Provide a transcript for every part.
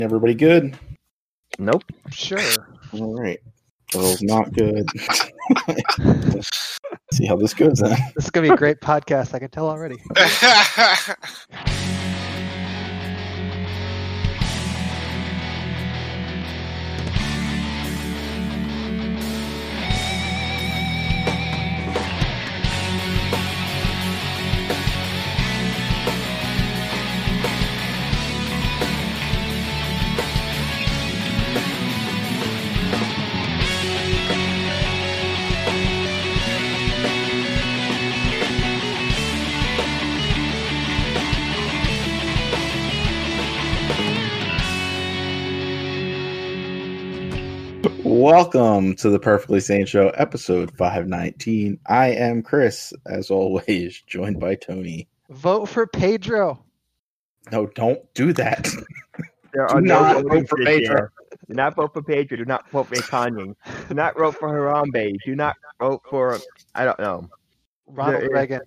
Everybody good? Nope. Sure. All right. Earl's not good. See how this goes then. This is going to be a great podcast. I can tell already. Welcome to the Perfectly Sane Show, episode 519. I am Chris, as always, joined by Tony. Vote for Pedro. No, don't do that. There Do are not no vote for Pedro. Do not vote for Pedro. Do not vote for Kanye. Do not vote for Harambe. Do not vote for, I don't know. Ronald Reagan.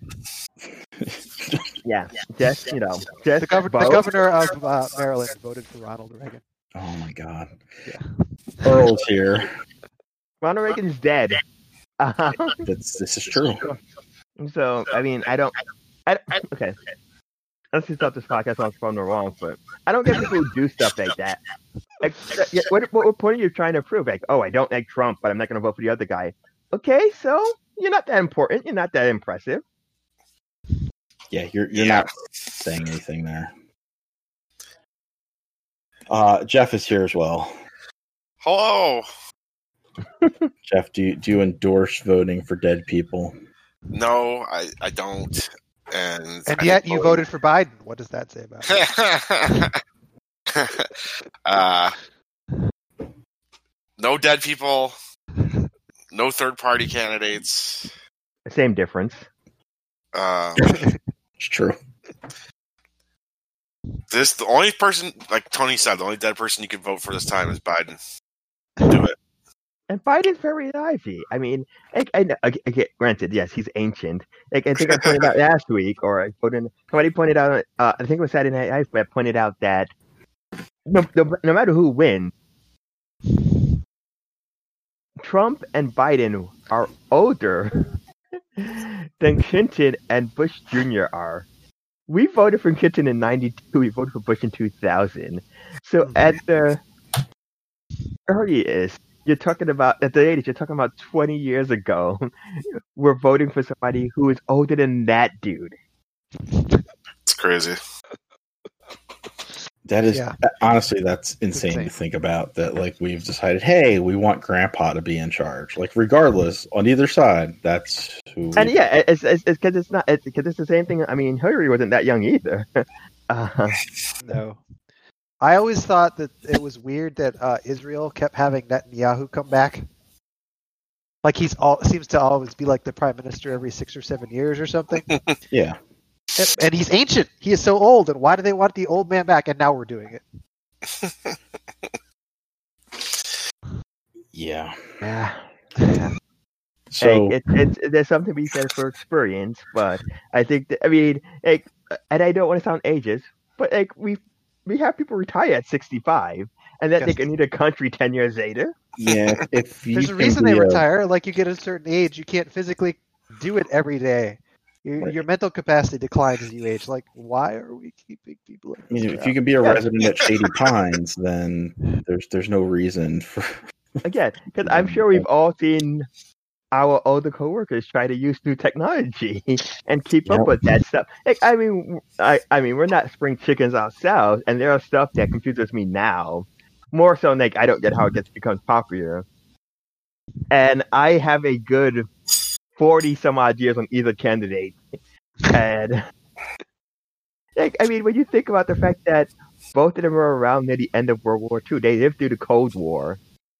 Yeah. Just, just The vote. governor of Maryland voted for Ronald Reagan. Oh my god. Yeah. Earl's here. Ronald Reagan's dead. This is true. So, I mean, okay. Let's just stop this podcast on phone or wrong, but I don't get people who do stuff like that. Like, what point are you trying to prove? Like, oh, I don't like Trump, but I'm not going to vote for the other guy. Okay, so you're not that important. You're not that impressive. Yeah, you're not saying anything there. Jeff is here as well. Hello. Jeff, do you endorse voting for dead people? No, I don't. And yet you voted for Biden. What does that say about it? No dead people. No third-party candidates. Same difference. It's true. The only person, like Tony said, the only dead person you can vote for this time is Biden. Do it. And Biden's very lively. I mean, granted, yes, he's ancient. Like, I think I pointed out last week, or somebody pointed out, I think it was Saturday Night Live, but pointed out that no matter who wins, Trump and Biden are older than Clinton and Bush Jr. are. We voted for Clinton in 92. We voted for Bush in 2000. So at the earliest, you're talking about, at the 80s, you're talking about 20 years ago, we're voting for somebody who is older than that dude. It's crazy. That is, honestly, that's insane to think about. That, like, we've decided, hey, we want Grandpa to be in charge. Like, regardless, on either side, that's who. And yeah, it's because it's not, because it's the same thing. I mean, Hillary wasn't that young either. No. I always thought that it was weird that Israel kept having Netanyahu come back. Like seems to always be like the prime minister every 6 or 7 years or something. Yeah. And he's ancient. He is so old. And why do they want the old man back? And now we're doing it. Yeah. So there's something to be said for experience, but I think that, I mean, like, and I don't want to sound ageist, but like we have people retire at 65, and then they can lead a country 10 years later. Yeah, if there's a reason they retire. Like, you get a certain age, you can't physically do it every day. Your mental capacity declines as you age. Like, why are we keeping people like this? I mean, if you can be a resident at Shady Pines, then there's no reason for. Again, because I'm sure we've all seen our older coworkers try to use new technology and keep up with that stuff. Like, I mean, we're not spring chickens ourselves, and there are stuff that confuses me now. More so, like, I don't get how it becomes popular. And I have a good 40 some odd years on either candidate. And like, I mean, when you think about the fact that both of them were around near the end of World War II, they lived through the Cold War.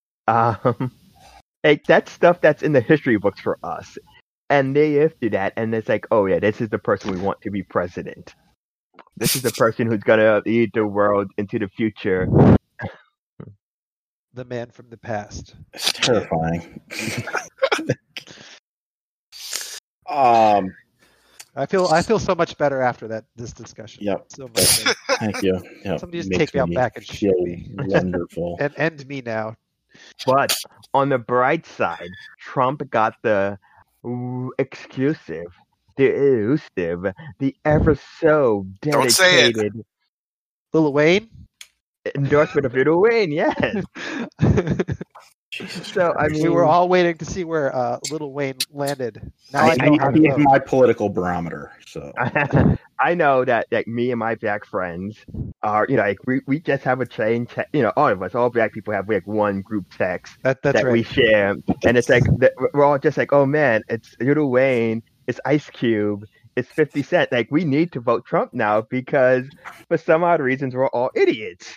Like, that's stuff that's in the history books for us. And they lived through that, and it's like, oh yeah, this is the person we want to be president. This is the person who's gonna lead the world into the future. The man from the past. It's terrifying. I feel so much better after this discussion. Yep. So much better. Thank you. Yep. Somebody just Makes take me out back and feel shoot me. wonderful. And end me now. But on the bright side, Trump got the exclusive, the elusive, the ever so Don't say it. dedicated Lil Wayne? endorsement of Lil Wayne. Yes. So I mean, we were all waiting to see where Lil Wayne landed. Now I know how to He's vote. my political barometer. So I know that like me and my black friends are, like we just have a chain, all of us, all black people have like one group text That's that right. we share, and it's like we're all just like, oh man, it's Lil Wayne, it's Ice Cube, it's 50 Cent. Like we need to vote Trump now because for some odd reasons we're all idiots.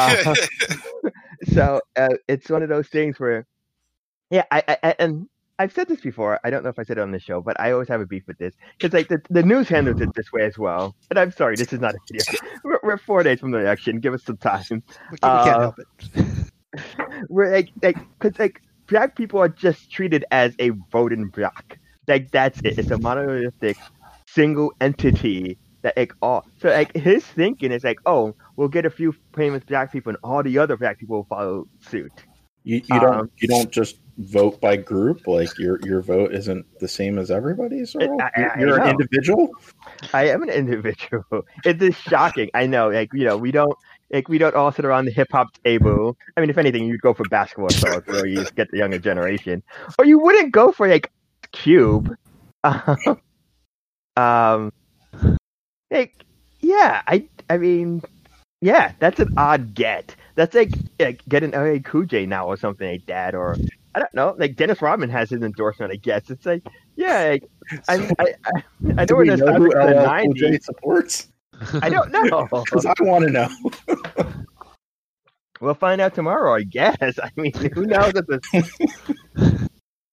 So it's one of those things where, yeah, I and I've said this before. I don't know if I said it on the show, but I always have a beef with this because like the news handles it this way as well. And I'm sorry, this is not a video. We're 4 days from the election. Give us some time. We can't help it. We're like because like black people are just treated as a voting block. Like that's it. It's a monolithic single entity that like all. So like his thinking is like, oh, we'll get a few famous black people, and all the other black people will follow suit. you don't just vote by group. Like your vote isn't the same as everybody's. You're an individual. I am an individual. It is shocking. I know. Like we don't all sit around the hip hop table. I mean, if anything, you'd go for basketball stars where you just get the younger generation, or you wouldn't go for like Cube. Like yeah, I mean, yeah, that's an odd get. That's like get an LA Cool J now or something like that, or I don't know. Like Dennis Rodman has his endorsement, I guess. It's like yeah, like, I know Do we're we in know the who LL Cool 90s. J supports? I don't know. Because I want to know. We'll find out tomorrow, I guess. I mean, who knows at this?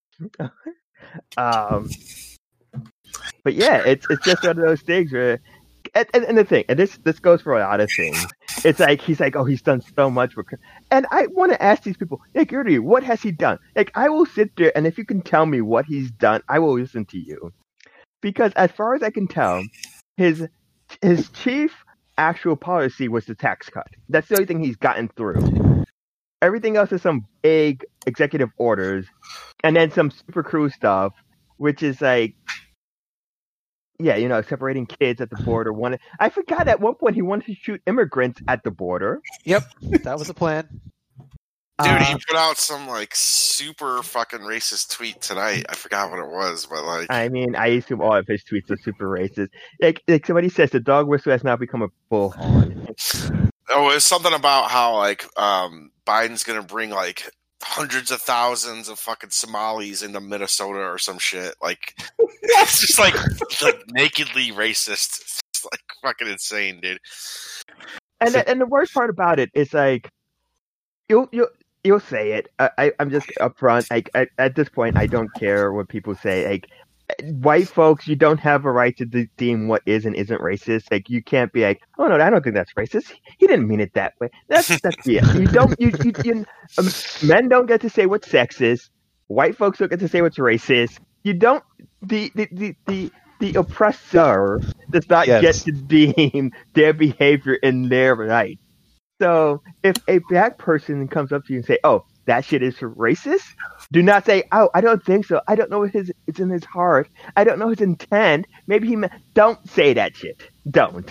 But yeah, it's just one of those things where, and the thing, and this goes for a lot of things. It's like he's like, oh, he's done so much for, and I want to ask these people, like, Yuri, what has he done? Like, I will sit there, and if you can tell me what he's done, I will listen to you, because as far as I can tell, his chief actual policy was the tax cut. That's the only thing he's gotten through. Everything else is some vague executive orders, and then some super crew stuff, which is like, yeah, separating kids at the border. I forgot at one point he wanted to shoot immigrants at the border. Yep, that was the plan. Dude, he put out some like super fucking racist tweet tonight. I forgot what it was, but like, I mean, I assume all of his tweets are super racist. Like somebody says, the dog whistle has now become a bullhorn. oh, it's something about how like Biden's gonna bring like hundreds of thousands of fucking Somalis into Minnesota or some shit. Like, it's just like nakedly racist. It's just, like fucking insane, dude. And the worst part about it is like, you'll say it. I'm just upfront. Like at this point, I don't care what people say. Like white folks, you don't have a right to deem what is and isn't racist. Like you can't be like, oh no, I don't think that's racist. He didn't mean it that way. That's yeah. You don't. You men don't get to say what's sexist. White folks don't get to say what's racist. You don't. The oppressor does not get to deem their behavior in their right. So if a black person comes up to you and say, oh, that shit is racist, do not say, oh, I don't think so. I don't know what it's in his heart. I don't know his intent. Maybe he don't say that shit. Don't.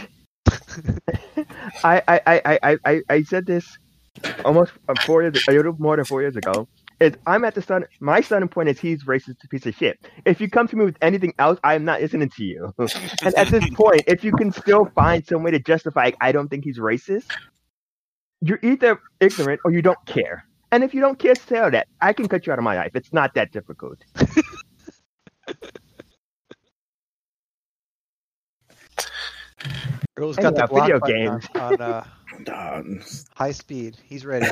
I said this almost 4 years, a little more than 4 years ago. I'm at my starting point is he's racist piece of shit. If you come to me with anything else, I'm not listening to you. And at this point, if you can still find some way to justify, I don't think he's racist, you're either ignorant or you don't care. And if you don't care, say that. I can cut you out of my life. It's not that difficult. Girl's got the block video button games on high speed. He's ready.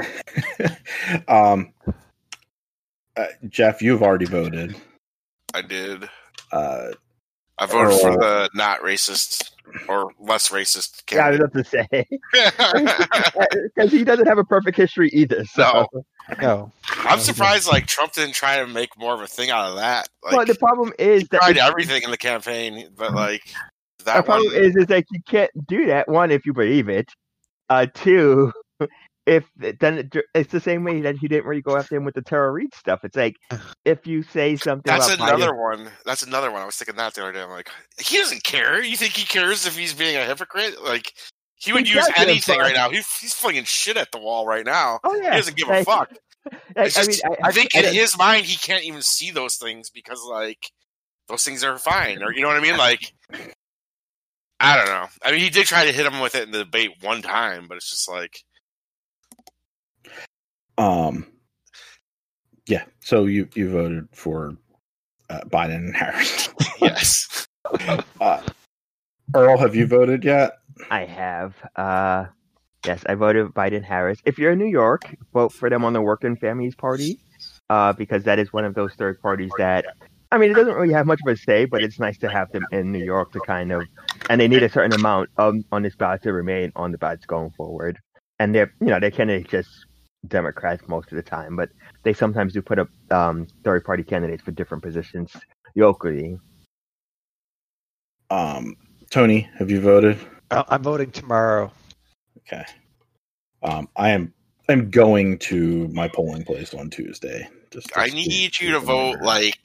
Jeff, you've already voted. I did. I voted for the not racist or less racist candidate. Yeah, I was about to say. Because he doesn't have a perfect history either. So. No. I'm surprised like Trump didn't try to make more of a thing out of that. Like, well, the problem is he that tried everything in the campaign, but like the that problem one. is that you can't do that. One, if you believe it. Two, if then it's the same way that he didn't really go after him with the Tara Reid stuff. It's like if you say something That's about another Biden, one. That's another one. I was thinking that the other day. I'm like, he doesn't care. You think he cares if he's being a hypocrite? Like, he would use doesn't, anything but- right now. He's flinging shit at the wall right now. oh yeah, He doesn't give a fuck. It's I just, mean, I think in his mind, he can't even see those things because, like, those things are fine. Or, you know what I mean? Like, I don't know. I mean, he did try to hit him with it in the debate one time, but it's just like... Yeah, so you voted for Biden and Harris. Yes. Earl, have you voted yet? I have. Yes, I voted Biden Harris. If you're in New York, vote for them on the Working Families Party, because that is one of those third parties that, I mean, it doesn't really have much of a say, but it's nice to have them in New York to kind of, and they need a certain amount on this ballot to remain on the ballots going forward. And they're, they candidates just Democrats most of the time, but they sometimes do put up third party candidates for different positions locally. Tony, have you voted? I'm voting tomorrow. Okay. I'm going to my polling place on Tuesday. I need you to vote like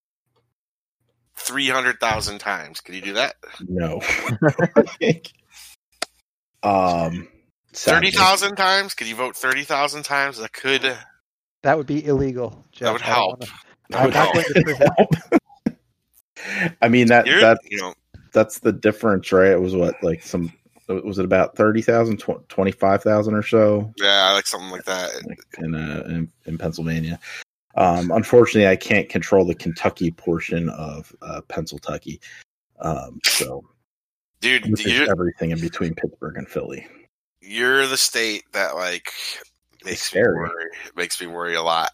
300,000 times. Can you do that? No. 30,000 times? Could you vote 30,000 times? That would be illegal, Jeff. That would help. I'm not going to prison. I mean that's the difference, right? It was was it about 30,000, 25,000 or so? Yeah, like something like that. In Pennsylvania. Unfortunately, I can't control the Kentucky portion of Pennsylvania. So, dude, everything in between Pittsburgh and Philly. You're the state that like makes me worry a lot.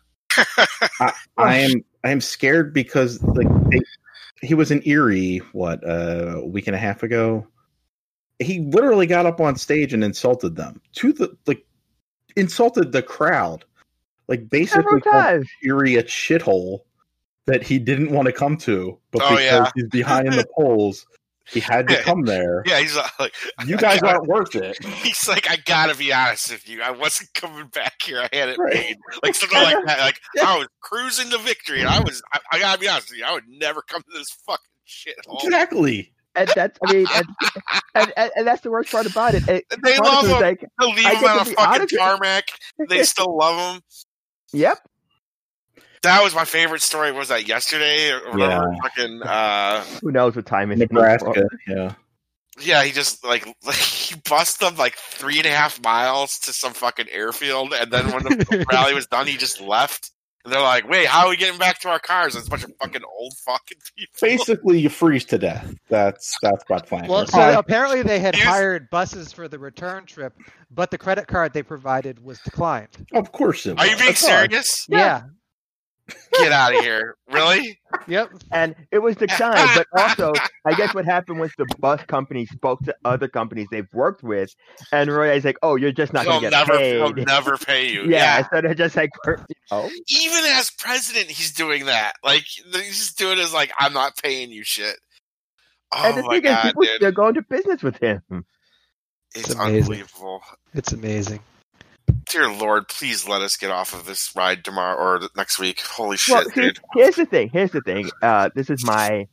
I am scared because he was in Erie a week and a half ago. He literally got up on stage and insulted them insulted the crowd, like basically called Erie a shithole that he didn't want to come to, but because he's behind in the polls, he had to come there. Yeah, he's like, you guys aren't worth it. He's like, I gotta be honest with you, I wasn't coming back here. I had it made, like something like that. Like I was cruising to victory, and I gotta be honest with you, I would never come to this fucking shithole. Exactly. And that's, I mean, and that's the worst part about it. They love him. Like, they'll leave him on a fucking tarmac. They still love him. Yep. That was my favorite story. Was that yesterday or whatever? Yeah. Fucking. Who knows what time it is? Nebraska. Yeah. Yeah, he just like he bussed them like 3.5 miles to some fucking airfield, and then when the rally was done, he just left. And they're like, wait, how are we getting back to our cars? It's a bunch of fucking old fucking people. Basically, you freeze to death. That's about plan. Well, so apparently they had hired buses for the return trip, but the credit card they provided was declined. Of course it was. Are you being serious? Yeah. Get out of here. Really? Yep. And it was declined, but also, I guess what happened was the bus company spoke to other companies they've worked with, and realized like, oh, you're just not going to get paid. They'll never pay you. Yeah, so they're just like, Even as president, he's doing that. Like, he's just doing it as like, I'm not paying you shit. Oh and the my thing God, is, people dude. still going to business with him. It's unbelievable. It's amazing. Dear Lord, please let us get off of this ride tomorrow or next week. Holy shit, dude. Here's the thing. This is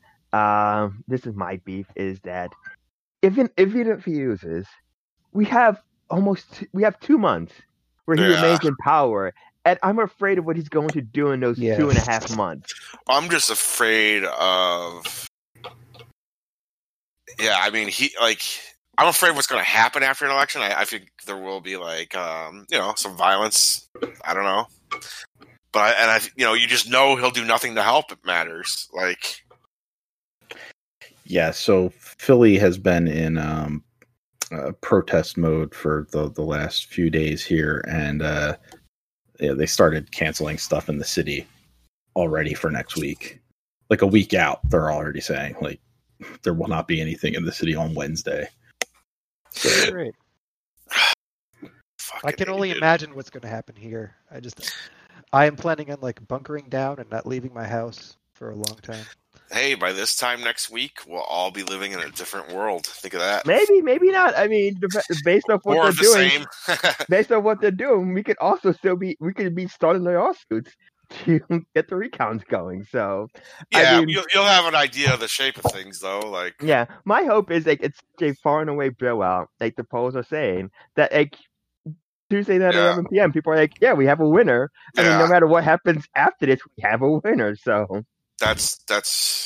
my beef is that if he refuses, we have 2 months where he remains in power, and I'm afraid of what he's going to do in those 2.5 months. I'm just afraid of. Yeah, I mean, I'm afraid what's going to happen after an election. I think there will be some violence. I don't know, but you just know he'll do nothing to help matters. Like, yeah. So Philly has been in protest mode for the last few days here, and they started canceling stuff in the city already for next week. Like a week out, they're already saying like there will not be anything in the city on Wednesday. Great. I can only imagine what's going to happen here. I am planning on like bunkering down and not leaving my house for a long time. Hey, by this time next week, we'll all be living in a different world. Think of that. Maybe not. I mean, based off what Or they're doing, same. based on what they're doing, we could also we could be starting the lawsuits to get the recounts going. So Yeah, I mean, you'll have an idea of the shape of things, though. Like, yeah, my hope is like it's a far and away blowout. Like the polls are saying that like Tuesday night at 11 p.m. people are like, yeah, we have a winner. I mean, no matter what happens after this, we have a winner. So that's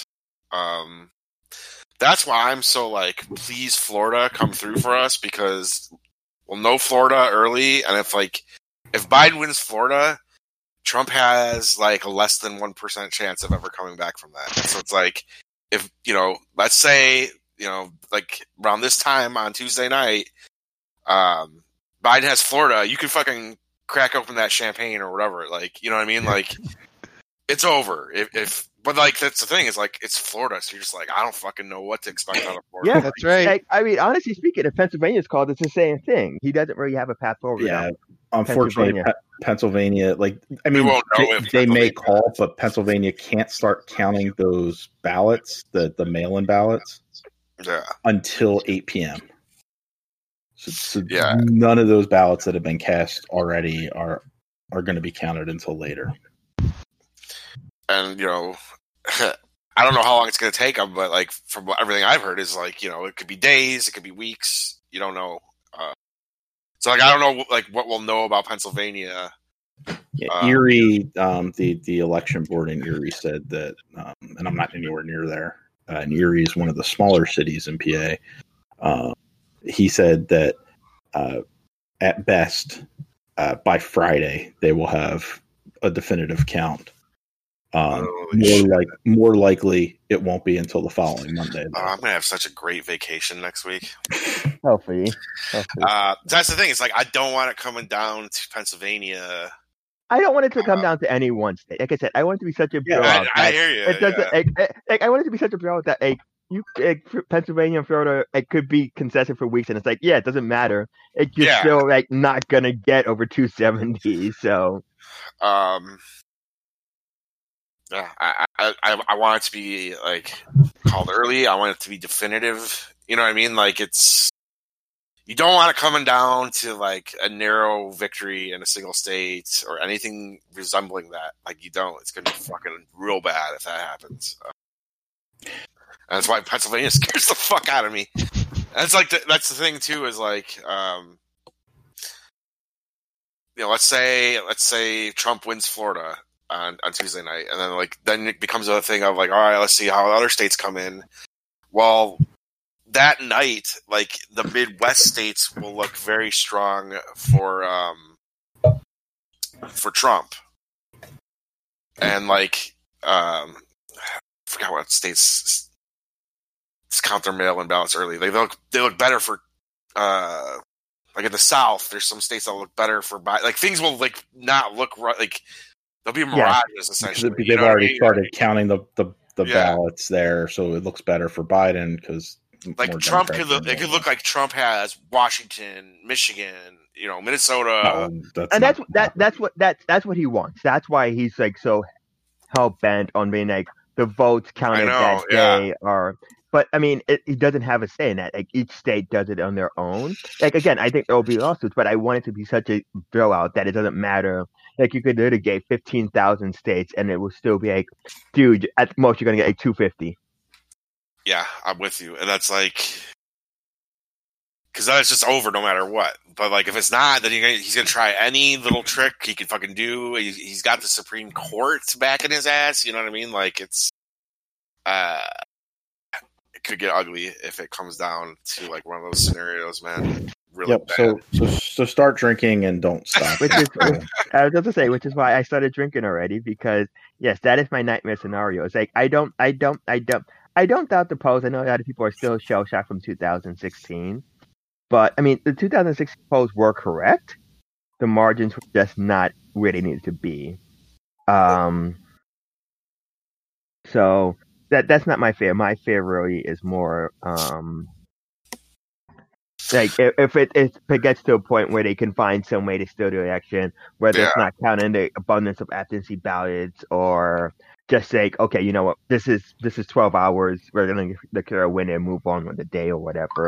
why I'm so like, please Florida come through for us, because we'll know Florida early, and if Biden wins Florida, Trump has like a less than 1% chance of ever coming back from that. So it's like, if let's say like around this time on Tuesday night, Biden has Florida, you can fucking crack open that champagne or whatever, like, you know what I mean, like. It's over. But like that's the thing, is like it's Florida, so you're just like, I don't fucking know what to expect out of Florida. Yeah, that's right. Like, I mean, honestly speaking, if Pennsylvania's called, it's the same thing. He doesn't really have a path forward. Yeah, unfortunately, Pennsylvania, like, I mean, they may call, but Pennsylvania can't start counting those ballots, the mail-in ballots, until 8 p.m. So none of those ballots that have been cast already are going to be counted until later. And I don't know how long it's going to take them, but like from everything I've heard is like, it could be days, it could be weeks. You don't know. So like, I don't know like what we'll know about Pennsylvania. Yeah, Erie, the election board in Erie said that, and I'm not anywhere near there. And Erie is one of the smaller cities in PA. He said that at best by Friday they will have a definitive count. More likely, it won't be until the following Monday. I'm gonna have such a great vacation next week. Hopefully. That's the thing. It's like, I don't want it coming down to Pennsylvania. I don't want it to come down to any one state. Like I said, I want it to be such a blowout. I hear you. It doesn't. I want it to be such a blowout that Pennsylvania and Florida, it could be contested for weeks, and it's like, yeah, it doesn't matter. You're still like not gonna get over 270. So. Yeah, I want it to be like called early. I want it to be definitive. You know what I mean? Like, you don't want it coming down to like a narrow victory in a single state or anything resembling that. Like, you don't. It's gonna be fucking real bad if that happens. And that's why Pennsylvania scares the fuck out of me. And it's like that's the thing too. Is like, let's say Trump wins Florida on Tuesday night, and then it becomes a thing of like, all right, let's see how other states come in. Well, that night, like, the Midwest states will look very strong for Trump, and like, I forgot what states count their mail-in ballots early. They look better for like in the South. There's some states that look better for like things will like not look right, like. There'll be mirages, essentially. They've already started counting the ballots there, so it looks better for Biden because like Trump could look like Trump has Washington, Michigan, Minnesota, that's what he wants. That's why he's like so hell bent on being like the votes counted that day are. But I mean, he doesn't have a say in that. Like, each state does it on their own. Like, again, I think there will be lawsuits, but I want it to be such a blowout that it doesn't matter. Like, you could litigate 15,000 states, and it will still be like, dude, at most you're gonna get like 250. Yeah, I'm with you, and that's like, because then it's just over no matter what. But like, if it's not, then he's gonna try any little trick he can fucking do. He's got the Supreme Court back in his ass. You know what I mean? Like, it's it could get ugly if it comes down to like one of those scenarios, man. Really bad. So start drinking and don't stop. Which is, I was going to say, which is why I started drinking already, because yes, that is my nightmare scenario. It's like, I don't doubt the polls. I know a lot of people are still shell shocked from 2016, but I mean, the 2016 polls were correct. The margins were just not where they needed to be. So that's not my fear. My fear really is more Like if it gets to a point where they can find some way to still do election, whether it's not counting the abundance of absentee ballots or just say, okay, you know what, this is 12 hours, we're gonna declare a winner and move on with the day or whatever.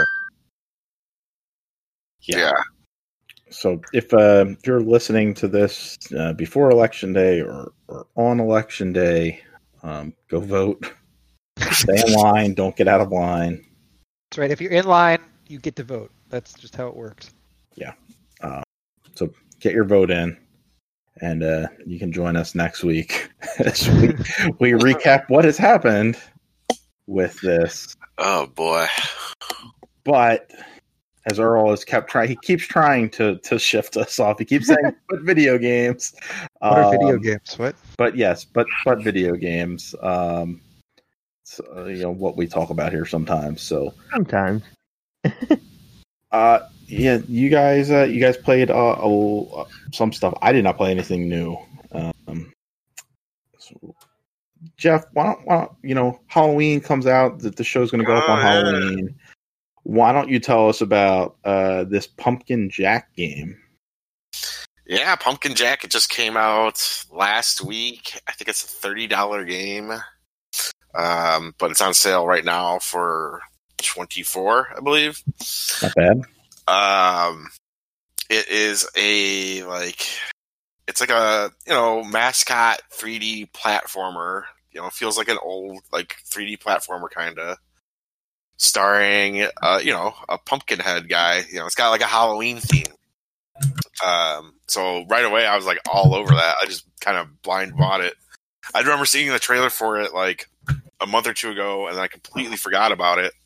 Yeah. So if you're listening to this before election day or on election day, go vote. Stay in line. Don't get out of line. That's right. If you're in line, you get to vote. That's just how it works. Yeah. So get your vote in, and you can join us next week as we recap what has happened with this. Oh boy! But as Earl has he keeps trying to shift us off. He keeps saying, "But video games." What are video games? What? But yes, but video games. So, what we talk about here sometimes. So sometimes. Yeah, you guys played some stuff. I did not play anything new. So Jeff, why don't Halloween comes out? The show's going to go up on Halloween. Why don't you tell us about this Pumpkin Jack game? Yeah, Pumpkin Jack. It just came out last week. I think it's a $30 game, but it's on sale right now for $24, I believe. Not bad. It is it's like a mascot 3D platformer. It feels like an old 3D platformer kind of, starring a pumpkin head guy. It's got like a Halloween theme. So right away I was like all over that. I just kind of blind bought it. I remember seeing the trailer for it like a month or two ago, and then I completely forgot about it.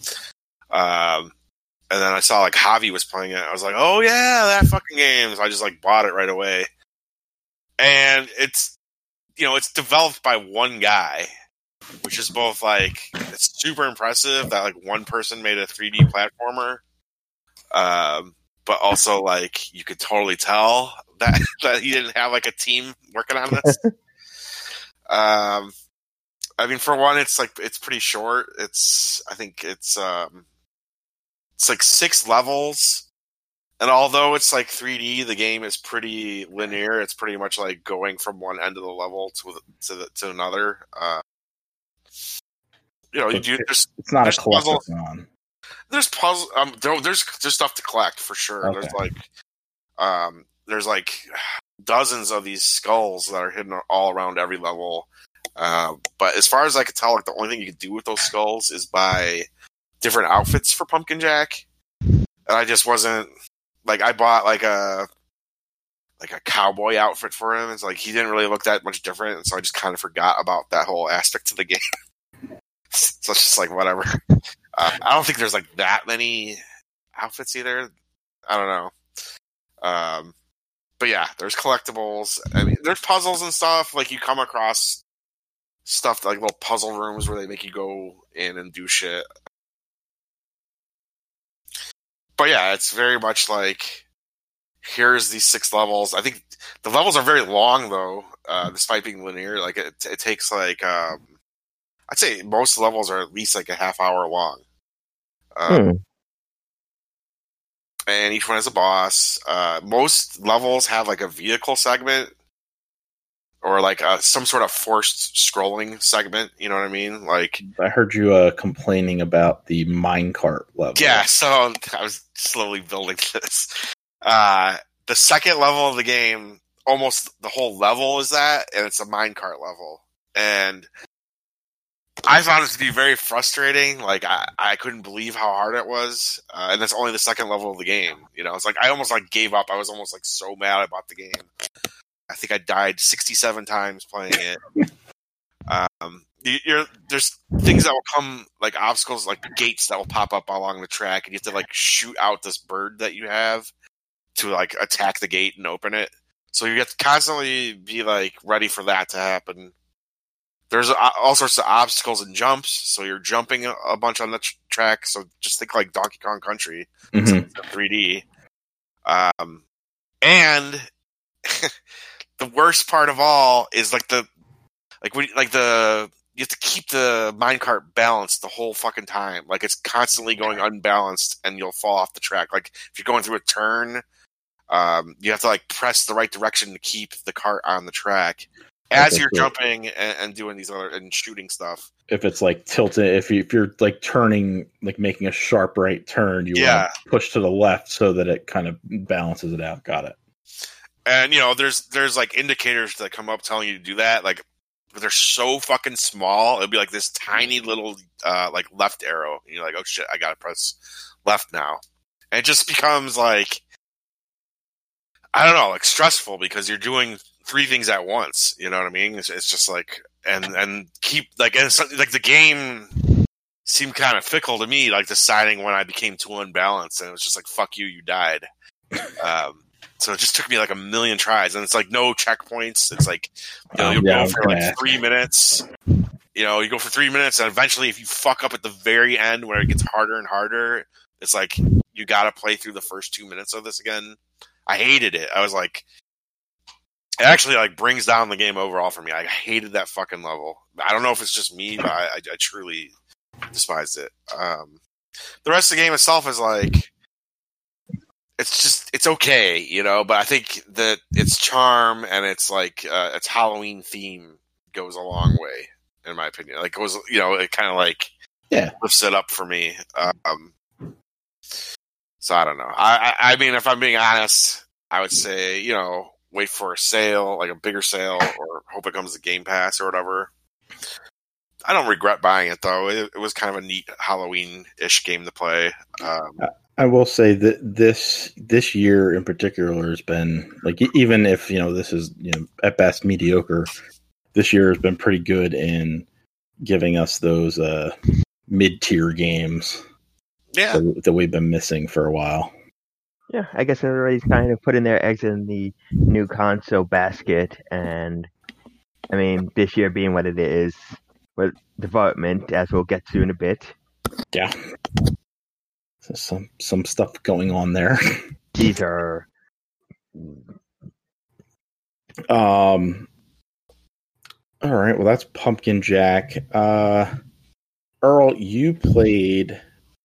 And then I saw like Javi was playing it. I was like, oh yeah, that fucking game. So I just like bought it right away. And it's developed by one guy, which is both it's super impressive that like one person made a 3D platformer. But also you could totally tell that he didn't have like a team working on this. I mean, for one, it's pretty short. I think it's like 6 levels, and although it's 3D, the game is pretty linear. It's pretty much like going from one end of the level to another. It's not a collectathon. There's puzzle. There's stuff to collect for sure. Okay. There's dozens of these skulls that are hidden all around every level. But as far as I could tell, the only thing you could do with those skulls is buy different outfits for Pumpkin Jack. And I just wasn't I bought a cowboy outfit for him. It's he didn't really look that much different, and so I just kind of forgot about that whole aspect of the game. So it's just whatever. I don't think there's that many outfits either. I don't know. But yeah, there's collectibles. I mean, there's puzzles and stuff. You come across stuff little puzzle rooms where they make you go in and do shit. But yeah, it's very much here's these 6 levels. I think the levels are very long though, despite being linear. It takes I'd say most levels are at least a half hour long. And each one has a boss. Most levels have a vehicle segment or some sort of forced scrolling segment. You know what I mean? I heard you complaining about the minecart level. Yeah, so I was slowly building this. The second level of the game, almost the whole level is that, and it's a minecart level. And I found it to be very frustrating. I couldn't believe how hard it was. And that's only the second level of the game. It's I almost gave up. I was almost so mad I bought the game. I think I died 67 times playing it. There's things that will come, obstacles, gates that will pop up along the track, and you have to shoot out this bird that you have to attack the gate and open it. So you have to constantly be ready for that to happen. There's all sorts of obstacles and jumps, so you're jumping a bunch on the track. So just think Donkey Kong Country, mm-hmm. 3D. And the worst part of all is the you have to keep the minecart balanced the whole fucking time. Like it's constantly going unbalanced, and you'll fall off the track. Like if you're going through a turn, you have to like press the right direction to keep the cart on the track as you're jumping and doing these other and shooting stuff. If it's like tilted, if you're like turning, like making a sharp right turn, you want to push to the left so that it kind of balances it out. Got it. And there's like indicators that come up telling you to do that. Like they're so fucking small, it'll be like this tiny little like left arrow. And you're like, oh shit, I gotta press left now. And it just becomes like, I don't know, like stressful because you're doing 3 things at once. You know what I mean? It's just like, and keep like, and it's, like the game seemed kind of fickle to me, like deciding when I became too unbalanced, and it was just like, fuck you, you died. So it just took me like a million tries, and it's like no checkpoints. It's like, you'll go for like 3 minutes. You go for 3 minutes, and eventually, if you fuck up at the very end where it gets harder and harder, it's like you got to play through the first 2 minutes of this again. I hated it. I was like, it actually like brings down the game overall for me. I hated that fucking level. I don't know if it's just me, but I truly despised it. The rest of the game itself is like, it's okay, but I think that its charm and its like its Halloween theme goes a long way, in my opinion. Like it kind of like lifts it up for me. So I don't know. I mean, if I'm being honest, I would say, wait for a sale, like a bigger sale, or hope it comes to Game Pass or whatever. I don't regret buying it, though. It was kind of a neat Halloween-ish game to play. I will say that this year in particular has been, like, even if, this is, at best mediocre, this year has been pretty good in giving us those mid-tier games that we've been missing for a while. Yeah, I guess everybody's kind of putting their eggs in the new console basket, and I mean, this year being what it is, with development, as we'll get to in a bit. Yeah. So some stuff going on there. These are... All right, well, that's Pumpkin Jack. Earl, you played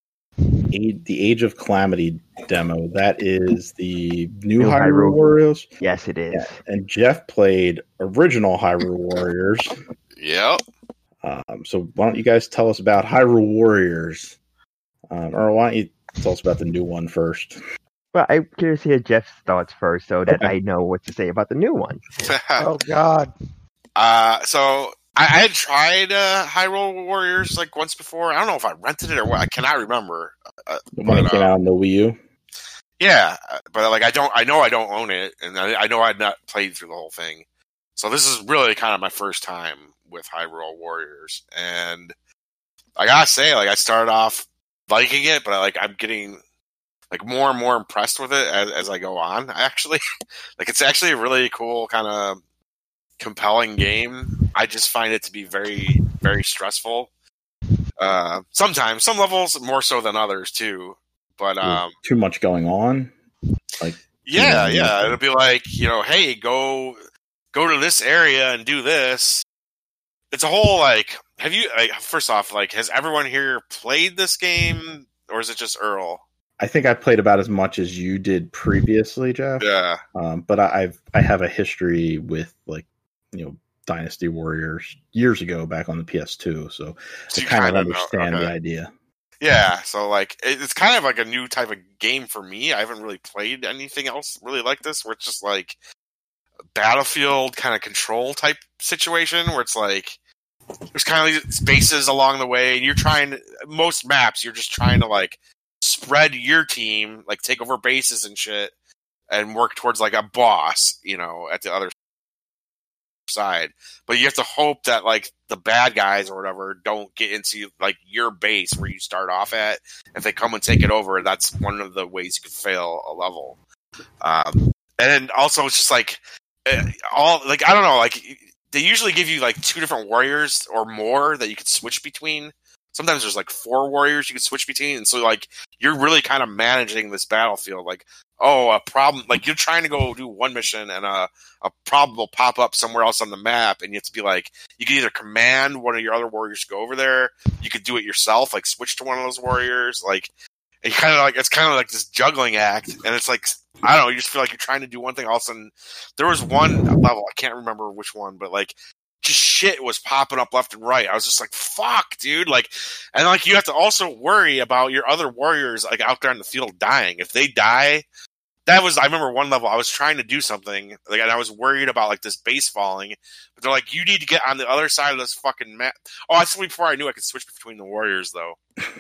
the Age of Calamity demo. That is the new Hyrule Warriors. Yes, it is. Yeah. And Jeff played original Hyrule Warriors. Yep. So why don't you guys tell us about Hyrule Warriors? Or why don't you tell us about the new one first? Well, I'm curious to hear Jeff's thoughts first so that I know what to say about the new one. Oh, God. So I had tried Hyrule Warriors like once before. I don't know if I rented it or what. I cannot remember. When it came out on the Wii U? Yeah, but like I know I don't own it, and I know I'd not played through the whole thing. So this is really kind of my first time with Hyrule Warriors, and I gotta say, like, I started off liking it, but I'm getting like more and more impressed with it as I go on. Actually, like, it's actually a really cool kind of compelling game. I just find it to be very, very stressful. Sometimes, some levels more so than others too. But too much going on. Like, yeah, it'll be like, hey, go to this area and do this. It's a whole like. Have you? First off, like, has everyone here played this game, or is it just Earl? I think I played about as much as you did previously, Jeff. Yeah. But I have a history with, like, Dynasty Warriors years ago back on the PS2, so I kind of understand the idea. Yeah, so like it's kind of like a new type of game for me. I haven't really played anything else really like this, where it's just like a Battlefield kind of control type situation, where it's like there's kind of these bases along the way, and you're trying. Most maps, you're just trying to like spread your team, like take over bases and shit, and work towards like a boss, at the other side. But you have to hope that like the bad guys or whatever don't get into like your base where you start off at. If they come and take it over, that's one of the ways you could fail a level. And then also it's just like all like, I don't know, like they usually give you like 2 different warriors or more that you could switch between. sometimes there's like 4 warriors you can switch between, and so like you're really kind of managing this battlefield. Like, oh, a problem, like you're trying to go do one mission and a problem will pop up somewhere else on the map, and you have to be like, you can either command one of your other warriors to go over there, you could do it yourself, like switch to one of those warriors, like it's kind of like this juggling act, and it's like, I don't know, you just feel like you're trying to do one thing, all of a sudden there was one level, I can't remember which one, but like just shit was popping up left and right. I was just like, fuck, dude. Like, and like you have to also worry about your other warriors like out there in the field dying. If they die, I remember one level I was trying to do something, like, and I was worried about like this base falling, but they're like, you need to get on the other side of this fucking map. Oh, that's before I knew I could switch between the warriors though.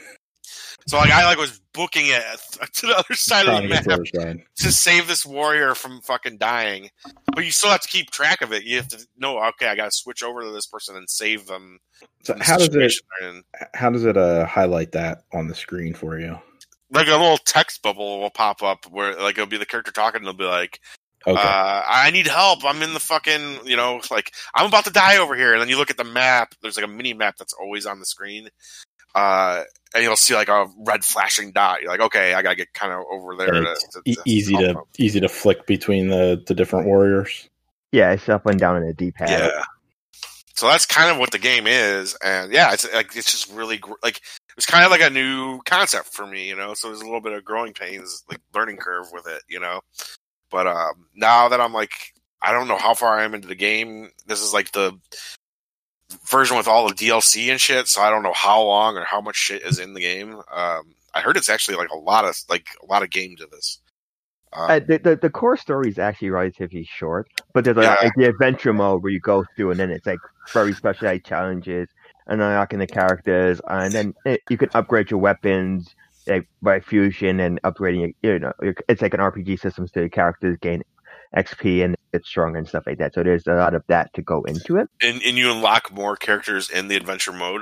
So like I like was booking it to the other side of the map to save this warrior from fucking dying. But you still have to keep track of it. You have to know, okay, I got to switch over to this person and save them. So how does it highlight that on the screen for you? Like a little text bubble will pop up where like it'll be the character talking, and it'll be like, okay. I need help. I'm in the fucking, like I'm about to die over here. And then you look at the map. There's like a mini map that's always on the screen. And you'll see like a red flashing dot. You're like, okay, I gotta get kind of over there. Easy to flick between the different warriors. Yeah, it's up and down in the D-pad. Yeah. So that's kind of what the game is, and yeah, it's just really like it's kind of like a new concept for me, So there's a little bit of growing pains, like learning curve with it, But now that I'm like, I don't know how far I am into the game. This is like the version with all the DLC and shit, so I don't know how long or how much shit is in the game. I heard it's actually like a lot of game to this. The core story is actually relatively short, but there's like the adventure mode where you go through, and then it's like very specialized challenges and unlocking the characters, and then you can upgrade your weapons by fusion and upgrading. It's like an RPG system, so your characters gain XP and get stronger and stuff like that. So there's a lot of that to go into it. And you unlock more characters in the adventure mode.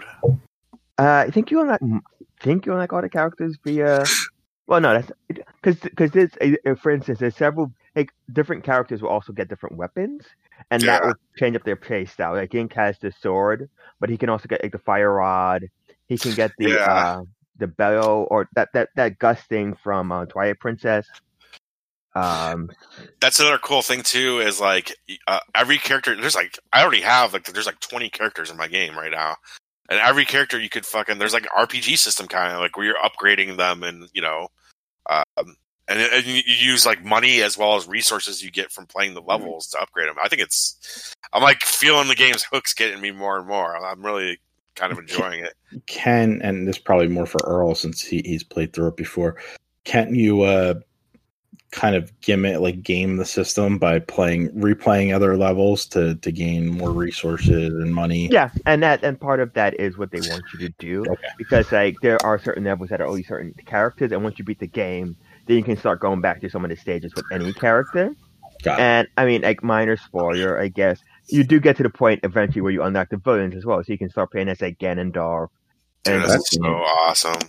I think you unlock all the characters via. Well, no, that's because there's for instance, there's several like different characters will also get different weapons, and that will change up their play style. Like Link has the sword, but he can also get like the fire rod. He can get the bellow or that gusting from Twilight Princess. That's another cool thing too. Is like every character. There's like I already have there's like 20 characters in my game right now. And every character you could there's like an RPG system kind of like where you're upgrading them and, and you use like money as well as resources you get from playing the levels to upgrade them. I think I'm like feeling the game's hooks getting me more and more. I'm really kind of enjoying it. And this is probably more for Earl since he's played through it before. Can't you, kind of game the system by replaying other levels to gain more resources and money? Yeah, and part of that is what they want you to do. Okay. Because like there are certain levels that are only certain characters, and once you beat the game, then you can start going back to some of the stages with any character. Got it. And I mean, like minor spoiler, I guess you do get to the point eventually where you unlock the villains as well, so you can start playing as like Ganondorf. Dude, that's so awesome.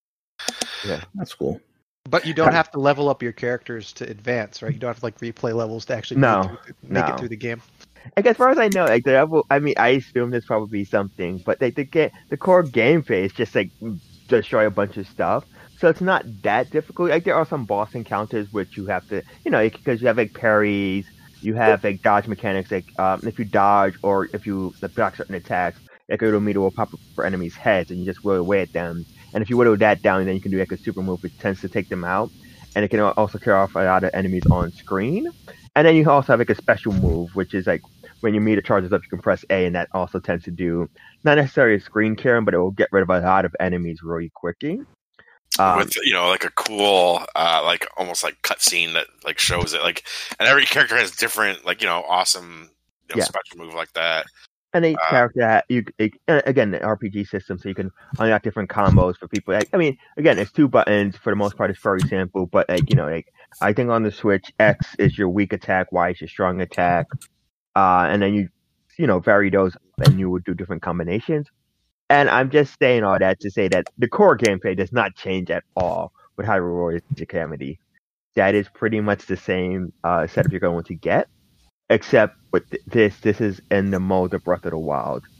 Yeah, that's cool. But you don't have to level up your characters to advance, right? You don't have to like replay levels to actually make it through the game. Like as far as I know, like the level, I mean, I assume there's probably something, but like the core gameplay is just like destroy a bunch of stuff, so it's not that difficult. Like there are some boss encounters which you have to, because you have like parries, you have like dodge mechanics, like if you dodge or if you block certain attacks, like a little meter will pop up for enemies' heads, and you just whittle away at them. And if you whittle that down, then you can do like a super move, which tends to take them out. And it can also kill off a lot of enemies on screen. And then you also have like a special move, which is like when your meter charges up, you can press A, and that also tends to do not necessarily a screen killing, but it will get rid of a lot of enemies really quickly. With like a cool like almost like cutscene that like shows it, like, and every character has different like awesome special move like that. And each character, again, the RPG system, so you can unlock different combos for people. Like, I mean, again, it's 2 buttons. For the most part, it's very simple. But, I think on the Switch, X is your weak attack, Y is your strong attack. And then you vary those, and you would do different combinations. And I'm just saying all that to say that the core gameplay does not change at all with Hyrule Warriors Calamity. That is pretty much the same setup you're going to get. Except with this is in the mode of Breath of the Wild.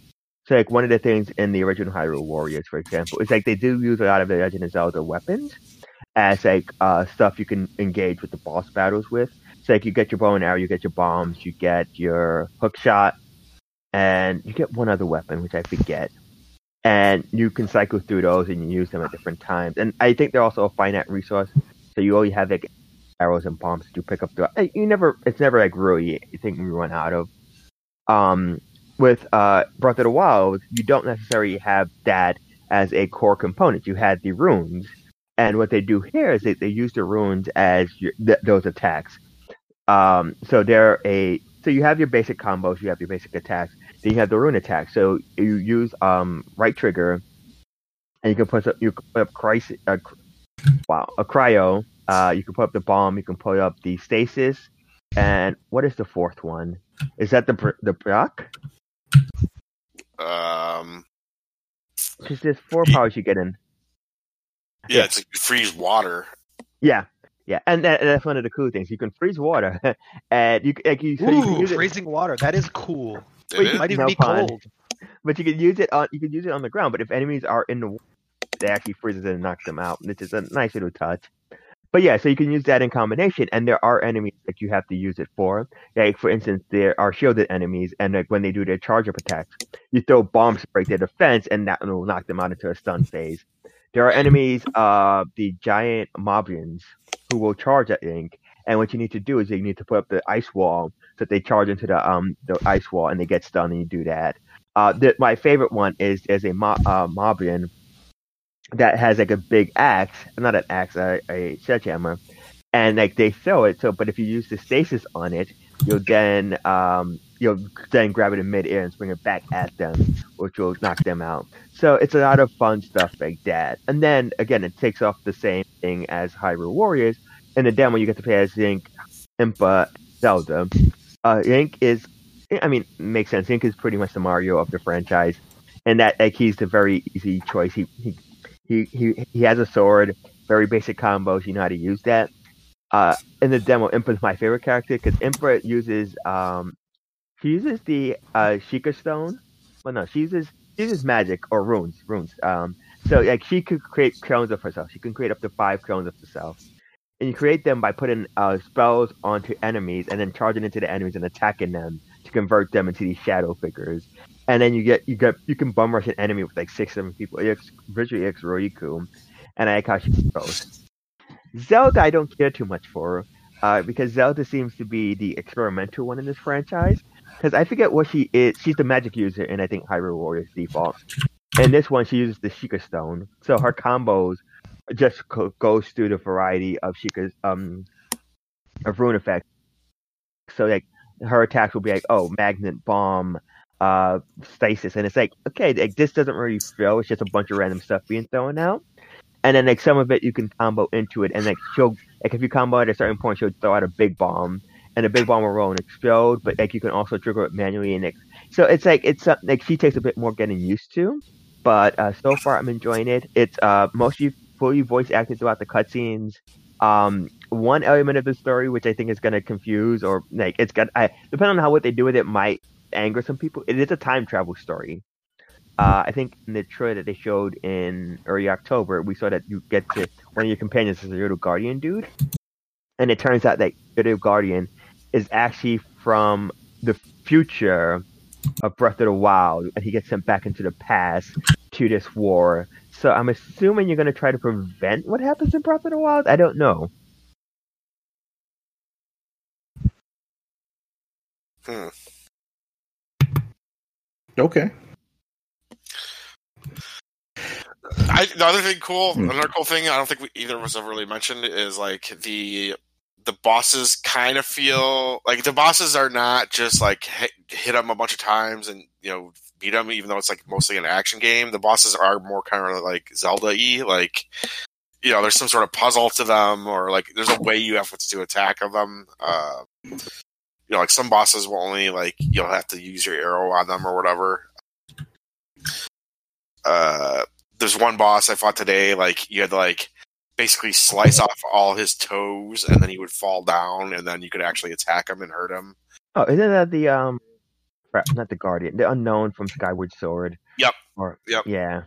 So like one of the things in the original Hyrule Warriors, for example, is like they do use a lot of the Legend of Zelda weapons as like stuff you can engage with the boss battles with. So like you get your bow and arrow, you get your bombs, you get your hook shot, and you get one other weapon which I forget. And you can cycle through those and you use them at different times. And I think they're also a finite resource, so you only have like arrows and bombs to pick up. It's never like really a thing we run out of. With Breath of the Wild, you don't necessarily have that as a core component. You had the runes, and what they do here is they use the runes as those attacks. So you have your basic combos, you have your basic attacks, then you have the rune attack. So you use right trigger, and you can put up a cryo. You can put up the bomb. You can put up the stasis, and what is the fourth one? Is that the block? Because there's 4 powers you get in. Yeah, it's like you freeze water. Yeah, and that's one of the cool things. You can freeze water, and you can use freezing water. That is cool. It might even be cold. But you can use it on the ground. But if enemies are in the water, it actually freezes it and knocks them out. Which is a nice little touch. But yeah, so you can use that in combination, and there are enemies that you have to use it for. Like for instance, there are shielded enemies, and like when they do their charge up attacks, you throw bombs to break their defense, and that will knock them out into a stun phase. There are enemies, the giant moblins, who will charge at Link, and what you need to do is you need to put up the ice wall so that they charge into the ice wall and they get stunned, and you do that. My favorite one is there's a moblin that has like a big axe, not an axe, a sledgehammer, and like they throw it. So, but if you use the stasis on it, you'll then grab it in midair and swing it back at them, which will knock them out. So it's a lot of fun stuff like that. And then again, it takes off the same thing as Hyrule Warriors. In the demo, you get to play as Link, Impa, Zelda. Link makes sense. Link is pretty much the Mario of the franchise, and that like he's the very easy choice. He has a sword, very basic combos. You know how to use that. In the demo, Impa's my favorite character because Impa uses the Sheikah Stone. Well, no, she uses magic or runes. So like she could create clones of herself. She can create up to 5 clones of herself, and you create them by putting spells onto enemies and then charging into the enemies and attacking them to convert them into these shadow figures. And then you can bum rush an enemy with like 6-7 people. Visually, it's really cool, and I like how she goes. Zelda, I don't care too much for, because Zelda seems to be the experimental one in this franchise. Because I forget what she is. She's the magic user in I think Hyrule Warriors default. In this one, she uses the Sheikah Stone, so her combos just goes through the variety of Sheikah's of rune effects. So like her attacks will be like, magnet bomb, stasis, and it's like, okay, like this doesn't really feel. It's just a bunch of random stuff being thrown out, and then like some of it you can combo into it, and like she'll like if you combo at a certain point, she'll throw out a big bomb, and the big bomb will roll and explode. But like you can also trigger it manually, and so it's like like she takes a bit more getting used to, but so far I'm enjoying it. It's mostly fully voice acted throughout the cutscenes. One element of the story which I think is going to confuse or like depending on what they do with it might anger some people. It is a time travel story. I think in the trailer that they showed in early October, we saw that you get to one of your companions is a little guardian dude, and it turns out that the little guardian is actually from the future of Breath of the Wild, and he gets sent back into the past to this war. So I'm assuming you're going to try to prevent what happens in Breath of the Wild. I don't know. Okay. The other thing another cool thing I don't think either of us ever really mentioned is like the bosses kind of feel like the bosses are not just like hit them a bunch of times and beat them, even though it's like mostly an action game. The bosses are more kind of like Zelda-y, like there's some sort of puzzle to them, or like there's a way you have to attack them. Like some bosses will only like you'll have to use your arrow on them or whatever. There's one boss I fought today, like you had to like basically slice off all his toes and then he would fall down and then you could actually attack him and hurt him. Oh, isn't that the not the Guardian, the Unknown from Skyward Sword. Yep. Or Yep. yeah,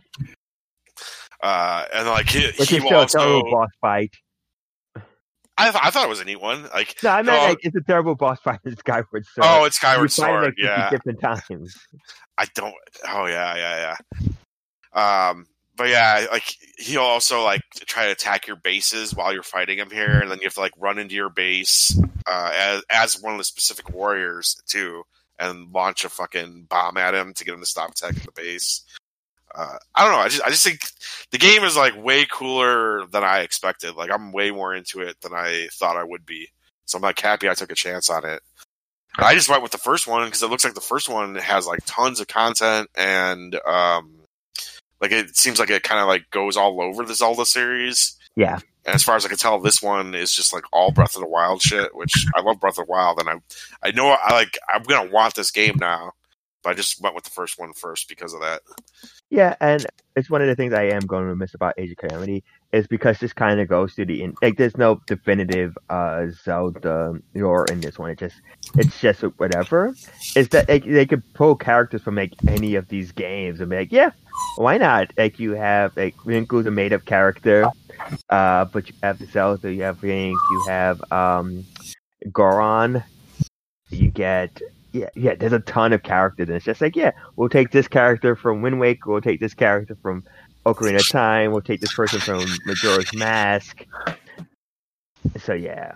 And like which he is will still a also. terrible boss fight. I thought it was a neat one. Like No, I meant no, like it's a terrible boss fight in Skyward Sword. oh, it's Skyward You fight Sword. like 50 Yeah, different times. I don't. Oh yeah. But yeah, like he'll also like try to attack your bases while you're fighting him here, and then you have to like run into your base as one of the specific warriors too, and launch a fucking bomb at him to get him to stop attacking the base. I don't know. I just think the game is like way cooler than I expected. Like I'm way more into it than I thought I would be. So I'm like happy I took a chance on it. And I just went with the first one because it looks like the first one has like tons of content and like it seems like it kind of like goes all over the Zelda series. Yeah. And as far as I can tell, this one is just like all Breath of the Wild shit, which I love Breath of the Wild, and I know I'm gonna want this game now, but I just went with the first one first because of that. Yeah, and it's one of the things I am going to miss about Age of Calamity is because this kind of goes to the like. There's no definitive Zelda lore in this one. It's just whatever. Is that they could pull characters from like any of these games and be like, yeah, why not? Like you have like Rinkle's a made up character, but you have the Zelda, you have Link, you have Goron, you get. Yeah, there's a ton of characters, and it's just like, yeah, we'll take this character from Wind Waker, we'll take this character from Ocarina of Time, we'll take this person from Majora's Mask. So, yeah.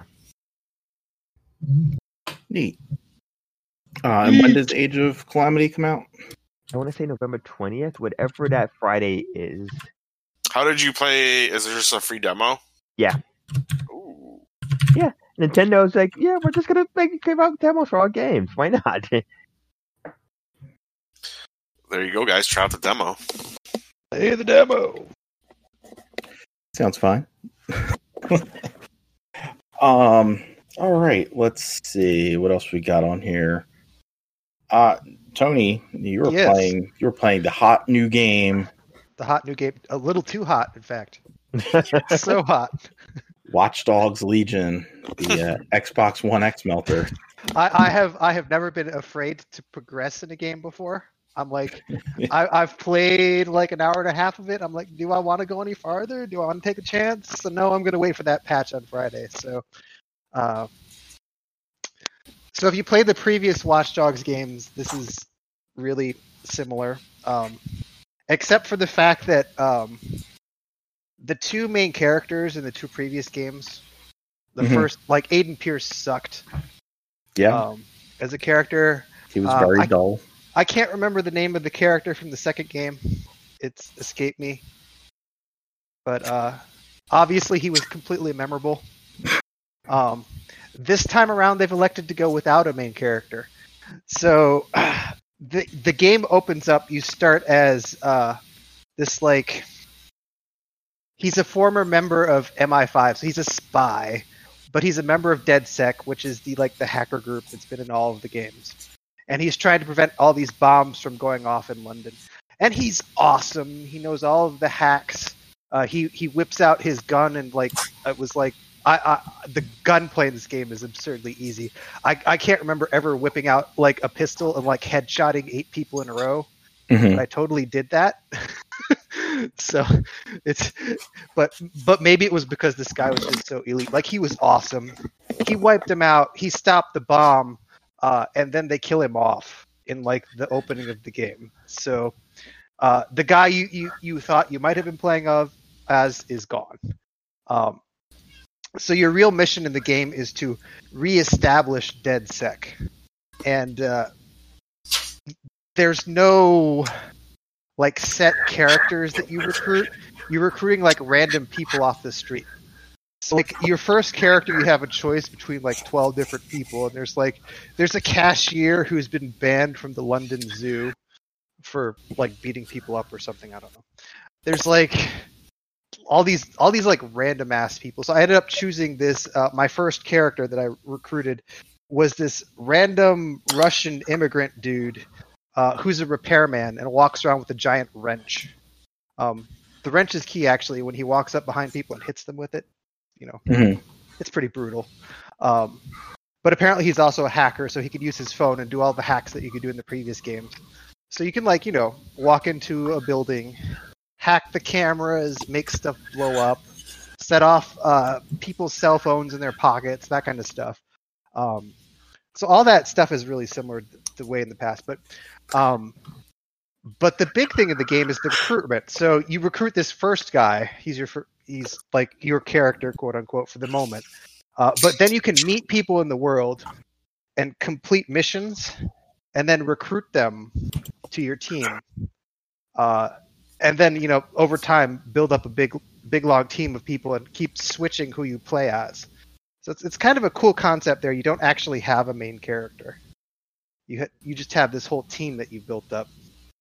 Neat. And when does Age of Calamity come out? I want to say November 20th, whatever that Friday is. How did you play? Is there just a free demo? Yeah. Ooh. Yeah. Nintendo's like, yeah, we're just gonna give out demos for all games. Why not? There you go, guys. Try out the demo. Hey, the demo. Sounds fine. All right, let's see what else we got on here. Tony, you were playing the hot new game. The hot new game, a little too hot, in fact. So hot. Watch Dogs Legion, the Xbox One X melter. I have never been afraid to progress in a game before. I'm like, I've played like an hour and a half of it. I'm like, do I want to go any farther? Do I want to take a chance? So no, I'm going to wait for that patch on Friday. So if you played the previous Watch Dogs games, this is really similar, except for the fact that the two main characters in the two previous games, the first, like Aiden Pierce sucked. Yeah. As a character. He was very dull. I can't remember the name of the character from the second game. It's escaped me. But obviously he was completely memorable. This time around they've elected to go without a main character. So the game opens up, you start as this like... He's a former member of MI5, so he's a spy, but he's a member of DedSec, which is the hacker group that's been in all of the games. And he's trying to prevent all these bombs from going off in London. And he's awesome. He knows all of the hacks. He whips out his gun and it was like the gunplay in this game is absurdly easy. I can't remember ever whipping out like a pistol and like headshotting 8 people in a row. But I totally did that. So but maybe it was because this guy was just so elite. Like he was awesome. He wiped him out. He stopped the bomb, and then they kill him off in like the opening of the game. So the guy you thought you might have been playing as is gone. So your real mission in the game is to reestablish DedSec, and there's no like set characters that you recruit. You're recruiting like random people off the street. So like your first character, you have a choice between like 12 different people, and there's a cashier who's been banned from the London Zoo for like beating people up or something. I don't know. There's like all these like random ass people. So I ended up choosing this. My first character that I recruited was this random Russian immigrant dude. Who's a repairman and walks around with a giant wrench. The wrench is key, actually, when he walks up behind people and hits them with it. You know, It's pretty brutal. But apparently he's also a hacker, so he could use his phone and do all the hacks that you could do in the previous games. So you can, like, walk into a building, hack the cameras, make stuff blow up, set off people's cell phones in their pockets, that kind of stuff. So all that stuff is really similar to the way in the past. But the big thing in the game is the recruitment. So you recruit this first guy. He's like your character, quote unquote, for the moment. But then you can meet people in the world and complete missions, and then recruit them to your team. And then over time build up a big long team of people and keep switching who you play as. So it's kind of a cool concept there. You don't actually have a main character. You just have this whole team that you've built up.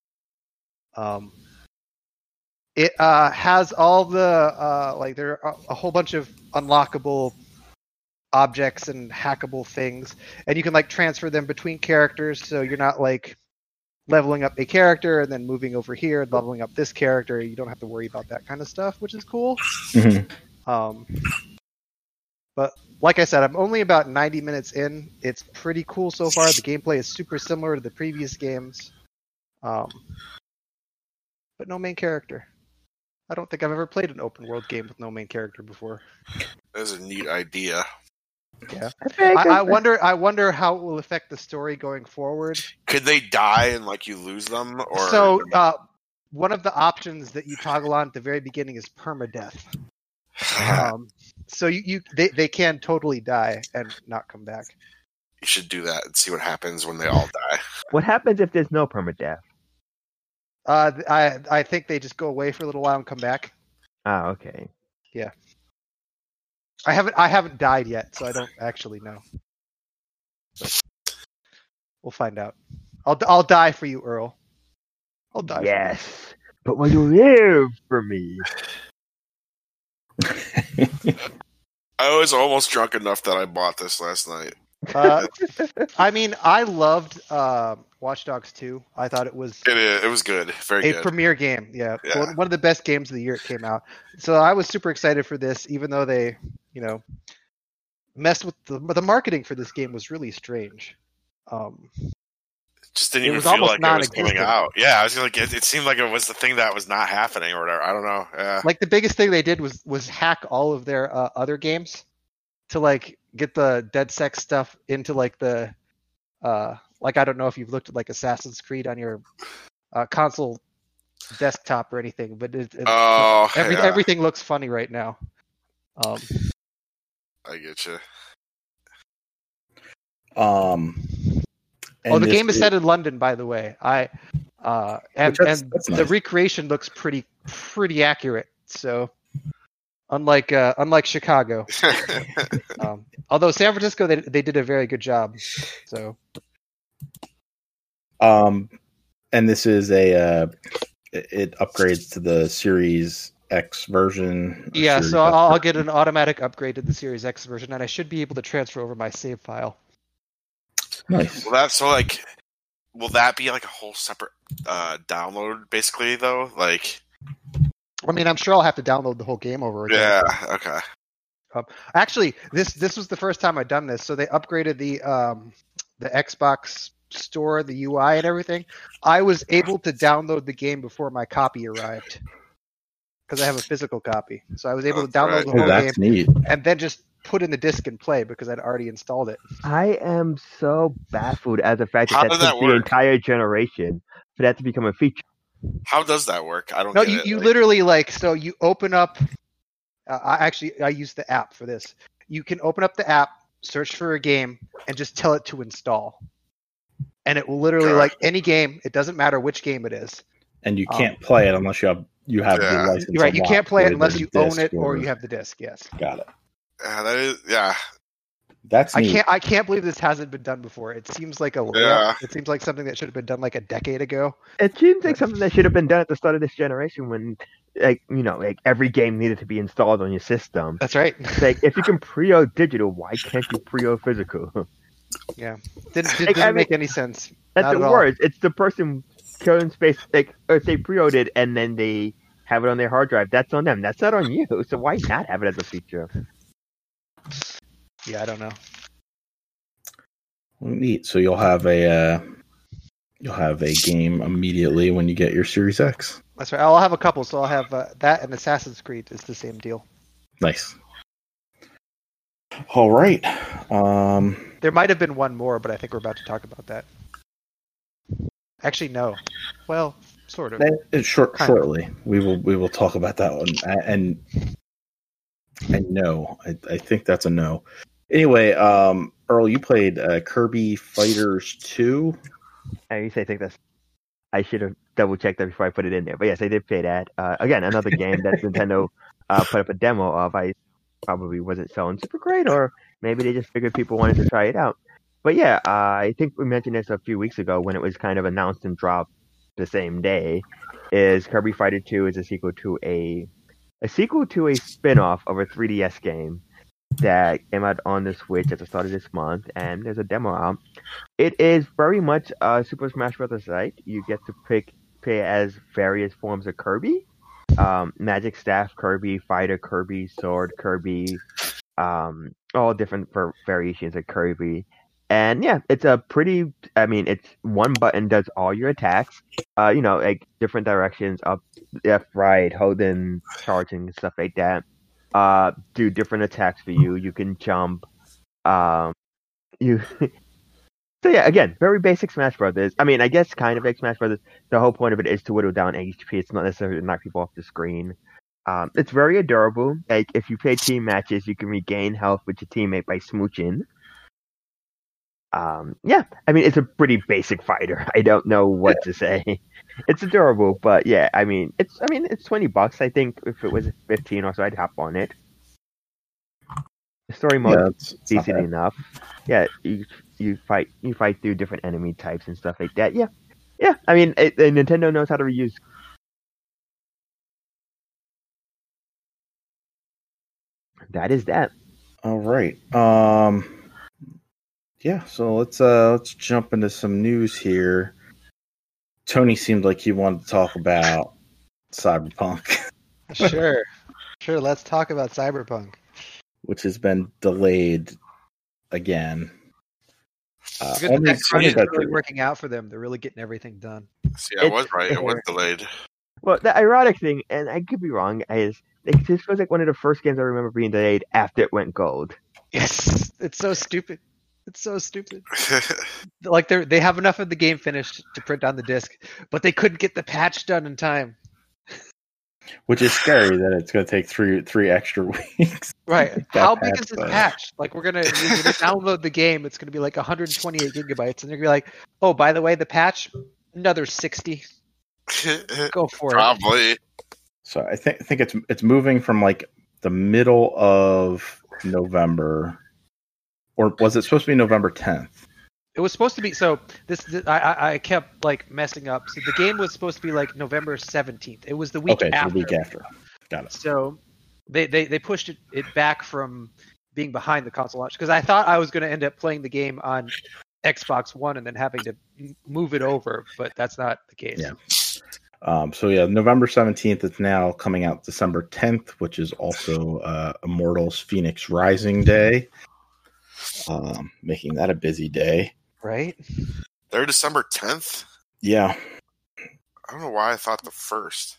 It has all the there are a whole bunch of unlockable objects and hackable things, and you can transfer them between characters. So you're not leveling up a character and then moving over here and leveling up this character. You don't have to worry about that kind of stuff, which is cool. Mm-hmm. But like I said, I'm only about 90 minutes in. It's pretty cool so far. The gameplay is super similar to the previous games. But no main character. I don't think I've ever played an open world game with no main character before. That's a neat idea. Yeah, I wonder how it will affect the story going forward. Could they die and you lose them? Or So one of the options that you toggle on at the very beginning is permadeath. So they can totally die and not come back. You should do that and see what happens when they all die. What happens if there's no permadeath? I think they just go away for a little while and come back. Ah, okay. Yeah. I haven't died yet, so I don't actually know. But we'll find out. I'll die for you, Earl. I'll die. Yes, but will you live for me? I was almost drunk enough that I bought this last night. I mean, I loved Watch Dogs 2. I thought it was good, very good. A premier game. Yeah. Yeah. One of the best games of the year it came out. So I was super excited for this, even though they, messed with the marketing for this game was really strange. Just didn't even feel like it was coming out. Yeah, I was it seemed like it was the thing that was not happening or whatever. I don't know. Yeah. The biggest thing they did was hack all of their other games to get the dead sex stuff into the I don't know if you've looked at Assassin's Creed on your console desktop or anything, but everything looks funny right now. I get you. The game is set in London, by the way. That's nice. The recreation looks pretty accurate. So, unlike Chicago, although San Francisco they did a very good job. So, and this is it upgrades to the Series X version. Yeah, so I'll get an automatic upgrade to the Series X version, and I should be able to transfer over my save file. Nice. Well, that's will that be a whole separate download, basically, though? I mean, I'm sure I'll have to download the whole game over again. Yeah. Okay. Actually, this was the first time I'd done this, so they upgraded the Xbox store, the UI, and everything. I was able to download the game before my copy arrived because I have a physical copy, so I was able to download the whole game neat. And then just put in the disc and play because I'd already installed it. I am so baffled at the fact that took the entire generation for that to become a feature. How does that work? I don't know. No, you literally so you open up. I use the app for this. You can open up the app, search for a game, and just tell it to install. And it will literally any game. It doesn't matter which game it is. And you can't play it unless you have the license. Right, you can't play it unless you own it or you have the disc. Yes. Got it. That is, yeah. That's neat. I can't believe this hasn't been done before. It seems like it seems like something that should have been done a decade ago. It seems like something that should have been done at the start of this generation when every game needed to be installed on your system. That's right. If you can pre-order digital, why can't you pre-order physical? Yeah. Didn't make any sense. That's the worst. It's the person killing space if they pre-ordered and then they have it on their hard drive, that's on them. That's not on you. So why not have it as a feature? Yeah, I don't know. Neat. So you'll have a game immediately when you get your Series X. That's right. I'll have a couple. So I'll have that and Assassin's Creed is the same deal. Nice. All right. There might have been one more, but I think we're about to talk about that. Actually, no. Well, sort of. Shortly, we will talk about that one. And no, I think that's a no. Anyway, Earl, you played Kirby Fighters 2. And you say, think that's. I should have double checked that before I put it in there. But yes, I did play that. Again, another game that Nintendo put up a demo of. I probably wasn't selling super great, or maybe they just figured people wanted to try it out. But yeah, I think we mentioned this a few weeks ago when it was kind of announced and dropped the same day. Is Kirby Fighter 2 is a sequel to a spin-off of a 3DS game that came out on the Switch at the start of this month, and there's a demo out. It is very much a Super Smash Bros. Like. You get to play as various forms of Kirby. Magic Staff Kirby, Fighter Kirby, Sword Kirby, all different variations of Kirby. And yeah, it's it's one button does all your attacks. Like different directions, up, left, right, holding, charging, stuff like that. Do different attacks for you. You can jump. So yeah, again, very basic Smash Brothers. I mean, I guess kind of like Smash Brothers. The whole point of it is to whittle down HP. It's not necessarily to knock people off the screen. It's very adorable. Like if you play team matches, you can regain health with your teammate by smooching. Yeah, I mean, it's a pretty basic fighter. I don't know what to say. It's adorable, but yeah, it's $20. I think if it was 15 or so, I'd hop on it. The story mode is decent enough. Yeah, you fight through different enemy types and stuff like that. Yeah. I mean, Nintendo knows how to reuse. That is that. All right. Yeah, so let's jump into some news here. Tony seemed like he wanted to talk about Cyberpunk. Sure. Let's talk about Cyberpunk, which has been delayed again. It's really working out for them. They're really getting everything done. See, I was right. It was delayed. Well, the ironic thing, and I could be wrong, is this feels like one of the first games I remember being delayed after it went gold. Yes, it's so stupid. Like they have enough of the game finished to print on the disc, but they couldn't get the patch done in time. Which is scary that it's going to take three extra weeks. Right. How big is this patch? Like we're going to download the game. It's going to be like 128 gigabytes, and they're going to be like, oh, by the way, the patch, another 60. Go for it. Probably. So I think it's moving from like the middle of November. Or was it supposed to be November 10th? It was supposed to be. So I kept like messing up. So the game was supposed to be like November 17th. It was the week after. The week after. Got it. So they pushed it back from being behind the console launch because I thought I was going to end up playing the game on Xbox One and then having to move it over, but that's not the case. Yeah. November 17th. It's now coming out December 10th, which is also Immortals Phoenix Rising Day. Making that a busy day. Right? They're December 10th? Yeah. I don't know why I thought the first.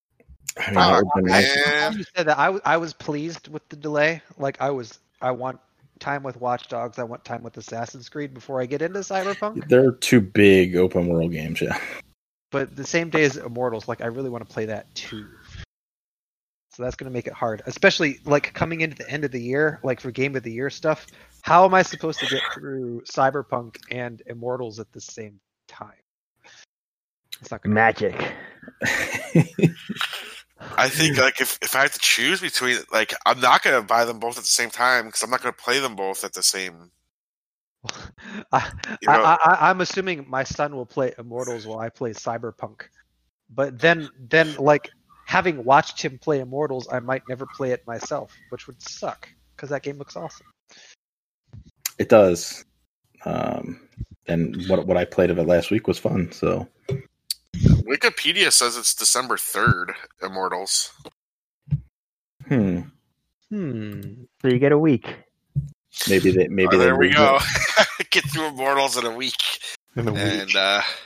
You said that I was pleased with the delay. Like I want time with Watch Dogs. I want time with Assassin's Creed before I get into Cyberpunk. They're two big open world games, yeah. But the same day as Immortals, like I really want to play that too. So that's going to make it hard, especially like coming into the end of the year, like for Game of the Year stuff. How am I supposed to get through Cyberpunk and Immortals at the same time? It's not going to magic. I think like if I have to choose between, like, I'm not going to buy them both at the same time because I'm not going to play them both at the same. I'm assuming my son will play Immortals while I play Cyberpunk, but then like having watched him play Immortals, I might never play it myself, which would suck because that game looks awesome. It does, and what I played of it last week was fun. So Wikipedia says it's December 3rd. Immortals. So you get a week. Maybe there we go. get through Immortals in a week. And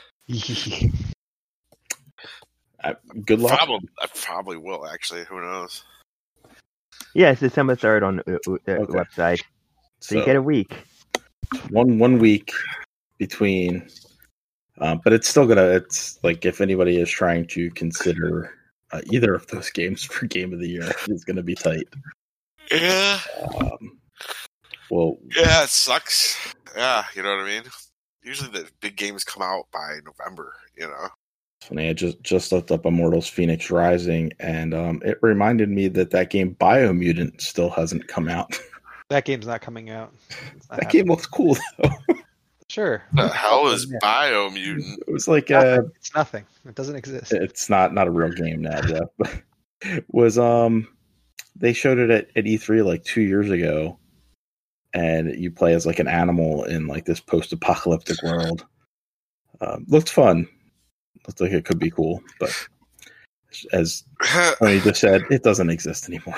good luck. I probably will, actually. Who knows? Yeah, it's December 3rd on the website. So you get a week. One week between, but it's still it's like if anybody is trying to consider either of those games for Game of the Year, it's gonna be tight. Yeah. Yeah, it sucks. Yeah, you know what I mean? Usually the big games come out by November, you know. Funny, I just looked up Immortals Phoenix Rising, and it reminded me that game Biomutant still hasn't come out. That game's not coming out. That game looks cool, though. Sure. The hell is Biomutant? It was like it's nothing. It doesn't exist. It's not a real game now, Jeff. But it was they showed it at E3 like 2 years ago, and you play as like an animal in like this post-apocalyptic world. Looked fun. Looked like it could be cool, but as Tony just said, it doesn't exist anymore.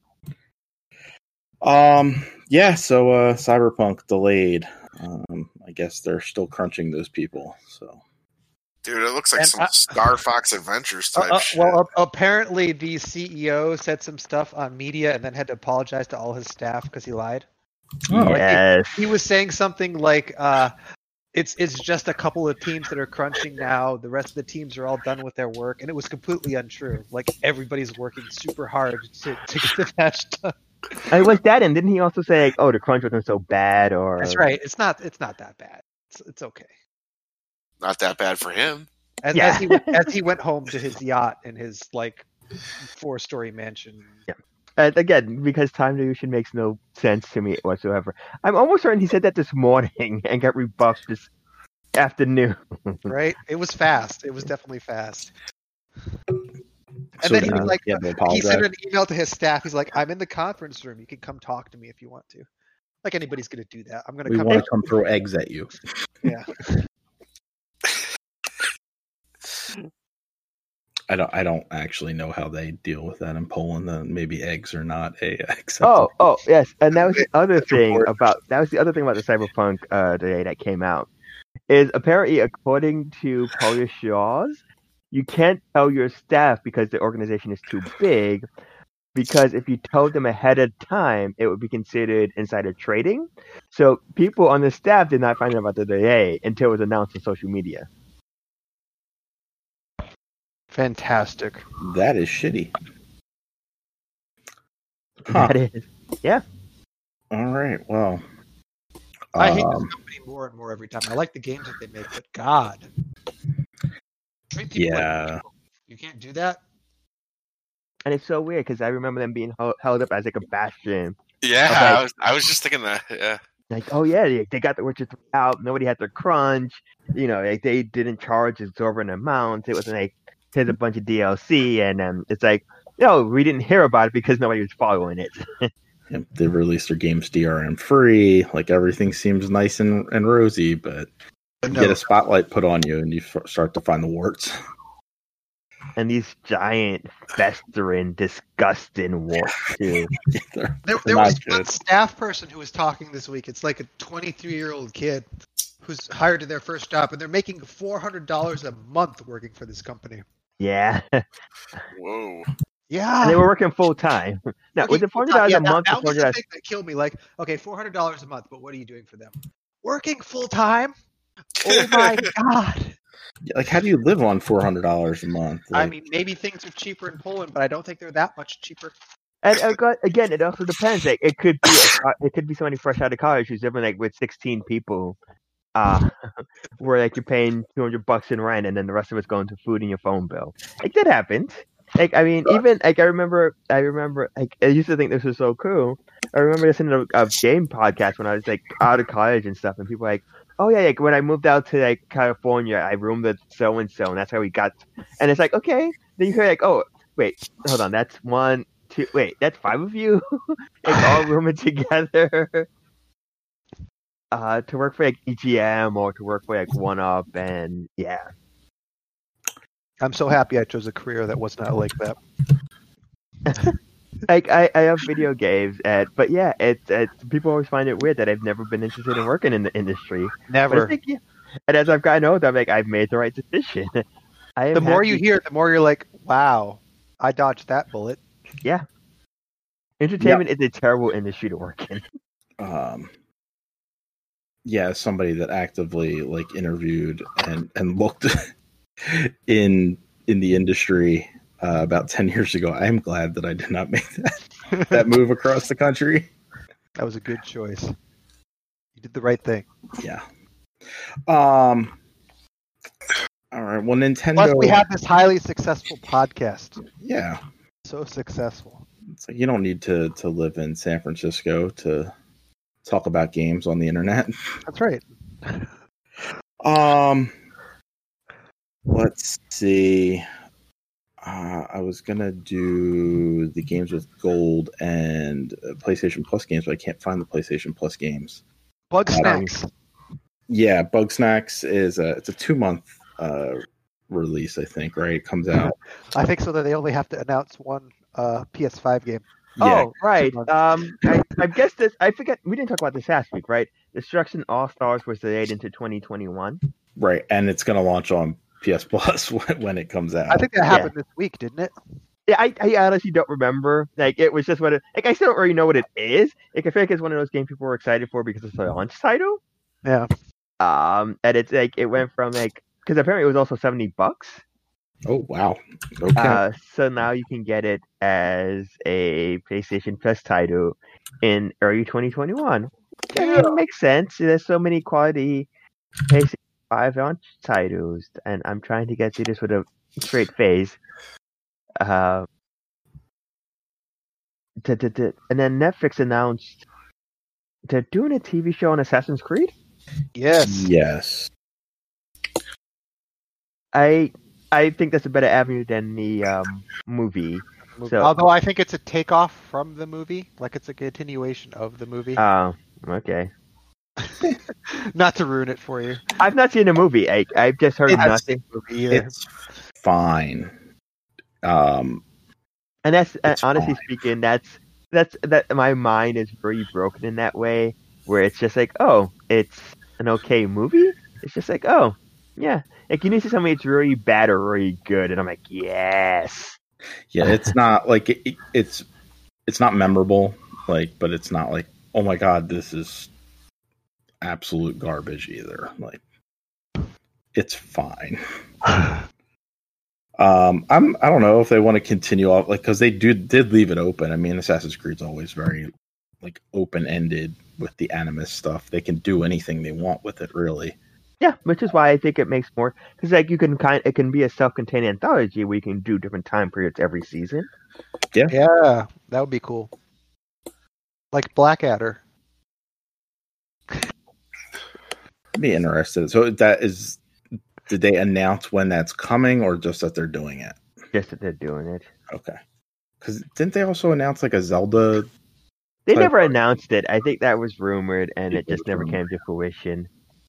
Yeah, so Cyberpunk delayed. I guess they're still crunching those people. So, dude, it looks like some Star Fox Adventures type shit. Well, apparently the CEO said some stuff on media and then had to apologize to all his staff because he lied. Oh, yes. He was saying something like, it's just a couple of teams that are crunching now. The rest of the teams are all done with their work, and it was completely untrue. Like, everybody's working super hard to get the patch done. And was that, and didn't he also say, like, "Oh, the crunch wasn't so bad"? Or that's right. It's not that bad. It's okay. Not that bad for him. As he went home to his yacht and his like 4-story mansion. Yeah. Again, because time dilution makes no sense to me whatsoever. I'm almost certain he said that this morning and got rebuffed this afternoon. Right? It was fast. It was definitely fast. And so then he was like, he sent an email to his staff. He's like, "I'm in the conference room. You can come talk to me if you want to." Like anybody's going to do that. I'm going to come. We want to come throw eggs at you. Yeah. I don't actually know how they deal with that in Poland. Maybe eggs are not acceptable. Oh yes, and that was the other thing about the Cyberpunk today that came out. Is apparently according to Polish laws, you can't tell your staff because the organization is too big. Because if you told them ahead of time, it would be considered insider trading. So people on the staff did not find out about the delay until it was announced on social media. Fantastic. That is shitty. Huh. That is. Yeah. All right. Well, I hate this company more and more every time. I like the games that they make, but God, treat people like people. You can't do that. And it's so weird because I remember them being held up as like a bastion. Yeah, like, I was just thinking that. Yeah. Like, oh yeah, they got the Witcher 3 out. Nobody had to crunch. You know, like they didn't charge exorbitant amounts. It wasn't like here's a bunch of DLC, and it's like, no, we didn't hear about it because nobody was following it. They released their games DRM free. Like everything seems nice and rosy, but you get a spotlight put on you, and you start to find the warts. And these giant, festering, disgusting warts too. There was one staff person who was talking this week. It's like a 23-year-old kid who's hired to their first job, and they're making $400 a month working for this company. Yeah. Whoa. Yeah. And they were working full time. Now, was it $400 a month? That was the thing that killed me. Like, okay, $400 a month, but what are you doing for them? Working full time? Oh my God. Like, how do you live on $400 a month? Like, I mean, maybe things are cheaper in Poland, but I don't think they're that much cheaper. And again, it also depends. Like, it could be somebody fresh out of college who's living like with 16 people, where like you're paying $200 in rent, and then the rest of it's going to food and your phone bill. Like that happened. Like I mean, even like I remember. Like I used to think this was so cool. I remember listening to a game podcast when I was like out of college and stuff, and people were like, oh yeah, like when I moved out to like California, I roomed with so and so, and that's how we got. And it's like, okay, then you hear like, oh wait, hold on, that's 1, 2, wait, that's 5 of you, like all rooming together, to work for like EGM or to work for like 1UP, and yeah. I'm so happy I chose a career that was not like that. Like I have video games, but yeah, it's people always find it weird that I've never been interested in working in the industry. But I Never. think, yeah, and as I've gotten older, I'm like, I've made the right decision. I am The more you happy- hear, the more you're like, wow, I dodged that bullet. yeah, entertainment is a terrible industry to work in. Yeah, as somebody that actively like interviewed and looked in the industry about 10 years ago, I am glad that I did not make that move across the country. That was a good choice. You did the right thing. Yeah. All right. Well, Nintendo. Plus, we have this highly successful podcast. Yeah. So successful. It's like you don't need to live in San Francisco to talk about games on the internet. That's right. Let's see. I was gonna do the games with gold and PlayStation Plus games, but I can't find the PlayStation Plus games. Bug Snacks. Yeah, Bug Snacks is it's a 2-month release, I think. Right, it comes out. I think so that they only have to announce one PS5 game. Yeah, Oh, right. 2 months. I guess this. I forget. We didn't talk about this last week, right? Destruction All Stars was delayed into 2021. right, and it's gonna launch on PS Plus when it comes out. I think that happened this week, didn't it? Yeah, I honestly don't remember. Like, it was just what it. Like, I still don't really know what it is. Like, I feel like it's one of those games people were excited for because it's a launch title. Yeah. And it's like it went from like because apparently it was also $70. Oh wow! Okay. So now you can get it as a PlayStation Plus title in early 2021. I mean, it makes sense. There's so many quality PlayStation 5 launch titles, and I'm trying to get through this with a straight face. And then Netflix announced they're doing a TV show on Assassin's Creed. Yes. Yes. I think that's a better avenue than the movie. So, Although I think it's a takeoff from the movie, like it's a continuation of the movie. oh, okay. Not to ruin it for you. I've not seen the movie. I've just heard It's- nothing. Movie either. It's fine. And that's It's honestly fine. speaking, that's my mind is very broken in that way, where it's just like, oh, it's an okay movie. It's just like, oh, yeah. Like you need to tell me it's really bad or really good, and I'm like, yes. Yeah, it's not like it's not memorable, like, but it's not like, oh my god, this is absolute garbage either. Like, it's fine. I don't know if they want to continue off, like, because they did leave it open. I mean, Assassin's Creed's always very like open ended with the Animus stuff. They can do anything they want with it, really. Yeah, which is why I think it makes more because like you can it can be a self-contained anthology where you can do different time periods every season. Yeah, that would be cool. Like Blackadder. I'd be interested. So did they announce when that's coming, or just that they're doing it? Just that they're doing it. Okay. Because didn't they also announce like a Zelda? They Type never of- announced it. I think that was rumored, and it It was just never came rumored. to fruition.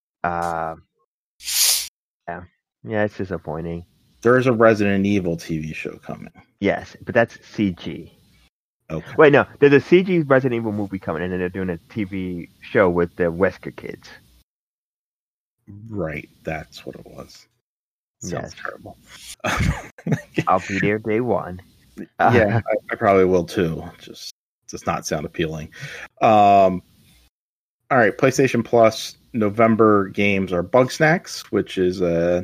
Yeah, it's disappointing. There is a Resident Evil TV show coming. Yes, but that's CG. Okay. Wait, no, there's a CG Resident Evil movie coming, and then they're doing a TV show with the Wesker kids. Right. That's what it was. Sounds Yes. terrible. I'll be there day one. Yeah, I probably will too. Just does not sound appealing. All right, PlayStation Plus November games are Bug Snacks, which is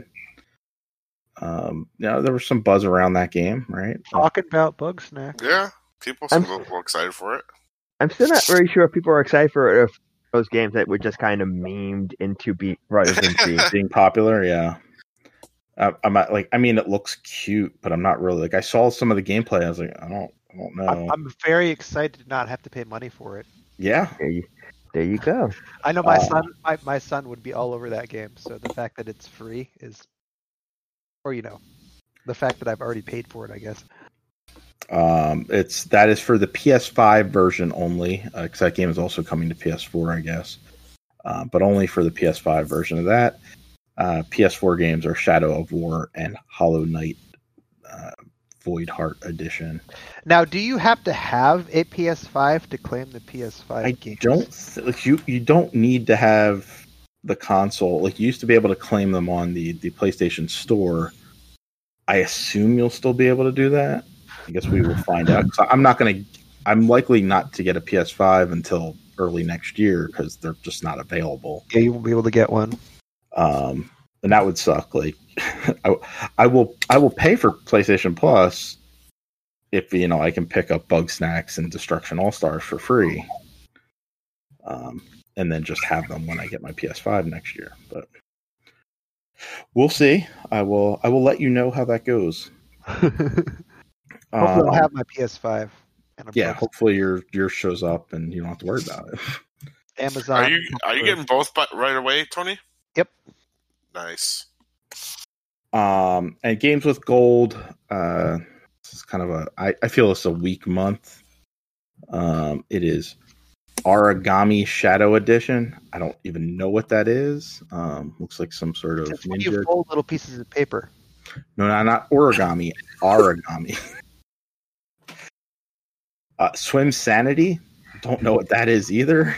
there was some buzz around that game, right? Talking about Bug Snack. Yeah, people seem a little excited for it. I'm still not very sure if people are excited for those games that were just kind of memed into relevancy. Being popular, yeah. I'm not, like, I mean, it looks cute, but I'm not really like. I saw some of the gameplay. I was like, I don't know. I'm very excited to not have to pay money for it. Yeah, There you go. I know my son would be all over that game. So the fact that it's free is, or the fact that I've already paid for it, I guess. that is for the PS5 version only. Because that game is also coming to PS4, I guess, but only for the PS5 version of that. PS4 games are Shadow of War and Hollow Knight Void Heart Edition. Now, do you have to have a PS5 to claim the PS5 I games? don't like you don't need to have the console. Like you used to be able to claim them on the PlayStation Store. I assume you'll still be able to do that. I guess we will find out. I'm likely not to get a PS5 until early next year because they're just not available. Yeah, you won't be able to get one. And that would suck. Like, I will pay for PlayStation Plus if I can pick up Bug Snacks and Destruction All Stars for free, and then just have them when I get my PS5 next year. But we'll see. I will let you know how that goes. Hopefully, I'll have my PS5. Yeah, hopefully your shows up and you don't have to worry about it. Amazon. Are you getting both right away, Tony? Yep. Nice. And games with gold. This is kind of I feel it's a weak month. It is Origami Shadow Edition. I don't even know what that is. Looks like some sort of It's when you fold little pieces of paper. No, not origami. Origami. Swim Sanity. Don't know what that is either.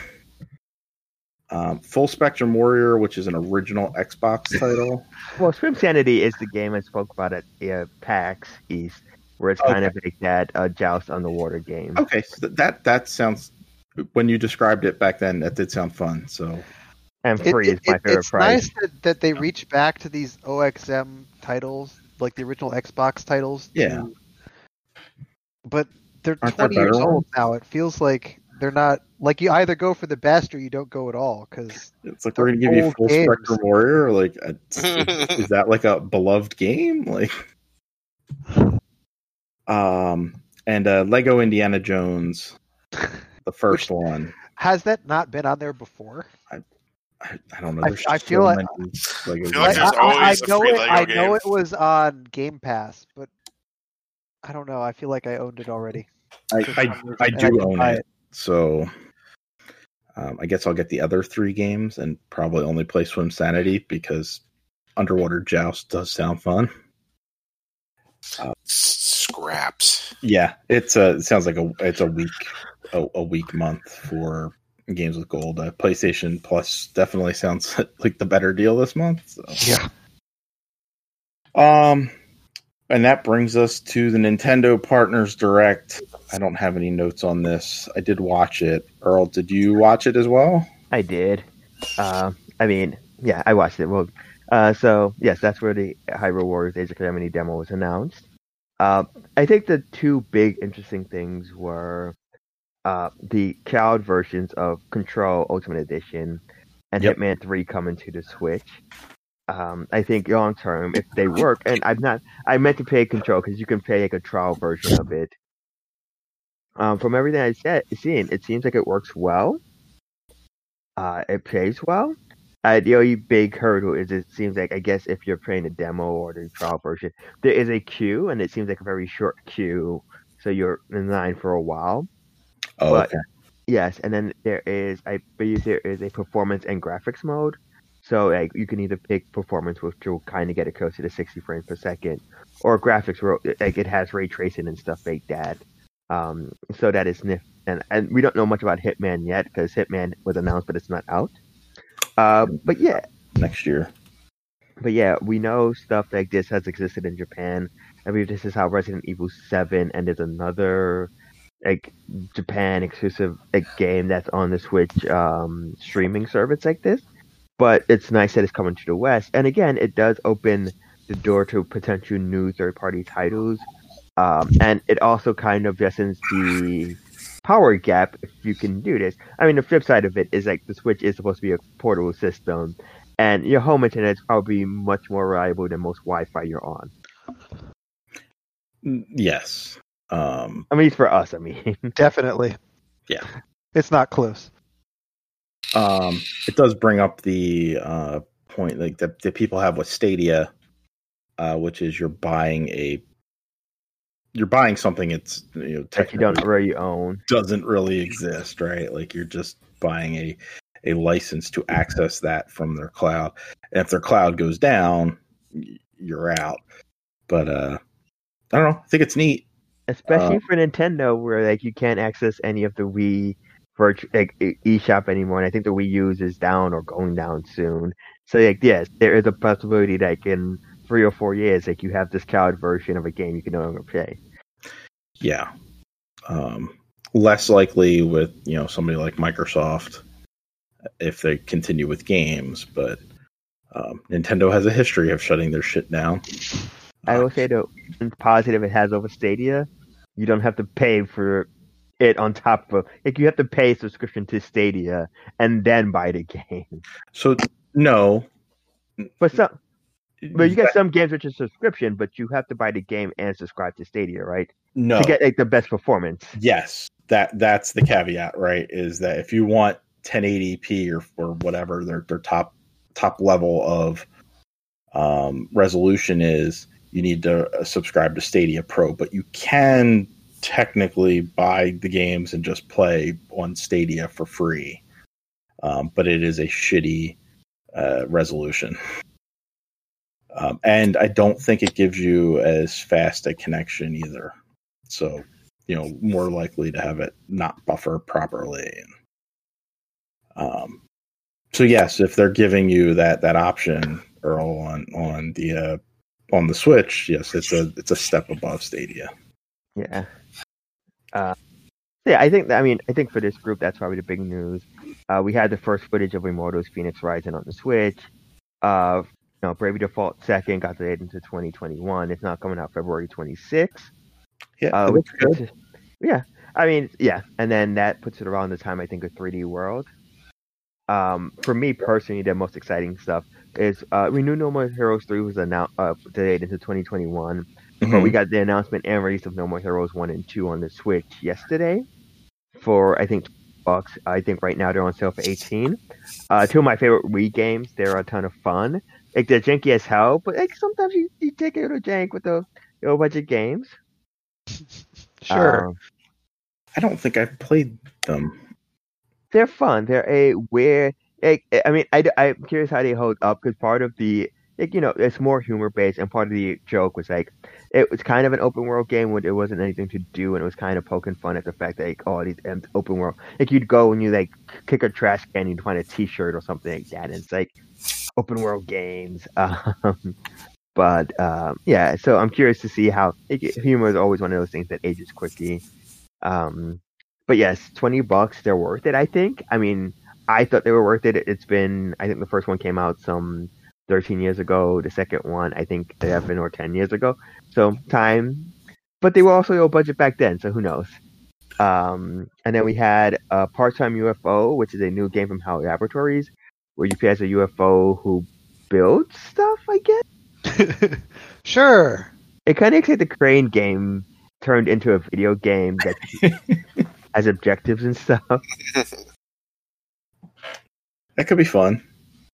Full Spectrum Warrior, which is an original Xbox title. Well, Swim Sanity is the game I spoke about at PAX East, where it's kind of like that Joust on the Water game. Okay, so that sounds. When you described it back then, that did sound fun. So, and free is my favorite price. It's nice that they reach back to these OXM titles, like the original Xbox titles. Yeah. But they're Aren't 20 there years better old now. It feels like they're not like you either go for the best or you don't go at all because it's like we're gonna give you Full Spectrum Warrior. Like, is that like a beloved game? Like, and Lego Indiana Jones, the first one. Has that not been on there before? I don't know. I feel like I know it was on Game Pass, but I don't know. I feel like I owned it already. I do own it, so I guess I'll get the other 3 games and probably only play Swim Sanity because Underwater Joust does sound fun. Scraps. Yeah, it sounds like it's a weak month for games with gold. PlayStation Plus definitely sounds like the better deal this month. So. Yeah. And that brings us to the Nintendo Partners Direct. I don't have any notes on this. I did watch it. Earl, did you watch it as well? I did. I watched it. Well, so yes, that's where the Hyrule Warriors Age of Calamity demo was announced. I think the 2 big interesting things were the cloud versions of Control Ultimate Edition and Hitman 3 coming to the Switch. I think long term, if they work, and I meant to play Control because you can play like a trial version of it. From everything I've seen, it seems like it works well. It plays well. The only big hurdle is it seems like, I guess, if you're playing a demo or the trial version, there is a queue, and it seems like a very short queue, so you're in line for a while. Oh, but, okay. Yes, and then I believe there is a performance and graphics mode. So like you can either pick performance, which will kind of get it closer to 60 frames per second, or graphics where like it has ray tracing and stuff like that. So that is and we don't know much about Hitman yet because Hitman was announced, but it's not out. But yeah, next year. But yeah, we know stuff like this has existed in Japan. I believe this is how Resident Evil 7, and there's another like Japan exclusive game that's on the Switch streaming service like this. But it's nice that it's coming to the West. And again, it does open the door to potential new third-party titles. And it also kind of lessens the power gap if you can do this. I mean, the flip side of it is like the Switch is supposed to be a portable system. And your home internet is probably much more reliable than most Wi-Fi you're on. Yes. I mean, it's for us, Definitely. Yeah. It's not close. It does bring up the point like that people have with Stadia, which is you're buying something it's that you don't really own, doesn't really exist, right? Like you're just buying a license to access that from their cloud, and if their cloud goes down, you're out. But I don't know. I think it's neat. Especially for Nintendo, where like you can't access any of the Wii eShop anymore, and I think the Wii U is down or going down soon. So like, yes, there is a possibility that in 3 or 4 years, like you have this cloud version of a game you can no longer play. Yeah. Less likely with somebody like Microsoft if they continue with games, but Nintendo has a history of shutting their shit down. I will say the positive it has over Stadia, you don't have to pay for it on top of like you have to pay subscription to Stadia and then buy the game. So no, but you get some games which is subscription, but you have to buy the game and subscribe to Stadia, right? No, to get like the best performance. Yes, that's the caveat, right? Is that if you want 1080p or whatever their top level of resolution is, you need to subscribe to Stadia Pro, but you can technically buy the games and just play on Stadia for free. But it is a shitty resolution. And I don't think it gives you as fast a connection either. So, more likely to have it not buffer properly. So yes, if they're giving you that option, Earl, on the Switch, yes, it's a step above Stadia. Yeah. I think for this group, that's probably the big news. We had the first footage of Immortals Phoenix Rising on the Switch. Bravely Default 2nd got delayed into 2021. It's not coming out February 26th. Yeah, which is good. Yeah. And then that puts it around the time, I think, of 3D World. For me personally, the most exciting stuff is we knew No More Heroes 3 was delayed into 2021, Mm-hmm. but we got the announcement and release of No More Heroes 1 and 2 on the Switch yesterday for, I think, $20. I think right now they're on sale for $18. Two of my favorite Wii games. They're a ton of fun. Like, they're janky as hell, but like sometimes you take a little jank with the low budget games. Sure. I don't think I've played them. They're fun. They're a weird. I'm curious how they hold up because part of the it's more humor based, and part of the joke was like it was kind of an open world game when there wasn't anything to do, and it was kind of poking fun at the fact that these open world, like you'd go and you like kick a trash can, you'd find a T-shirt or something like that, and it's like open world games. So I'm curious to see how humor is always one of those things that ages quickly. But yes, $20, they're worth it, I think. I mean, I thought they were worth it. It's been, I think the first one came out some 13 years ago. The second one, I think 11 or 10 years ago. So time, but they were also low budget back then, so who knows? And then we had Part-Time UFO, which is a new game from HAL Laboratories, where you play as a UFO who builds stuff, I guess? Sure. It kind of looks like the Crane game turned into a video game that has objectives and stuff. That could be fun.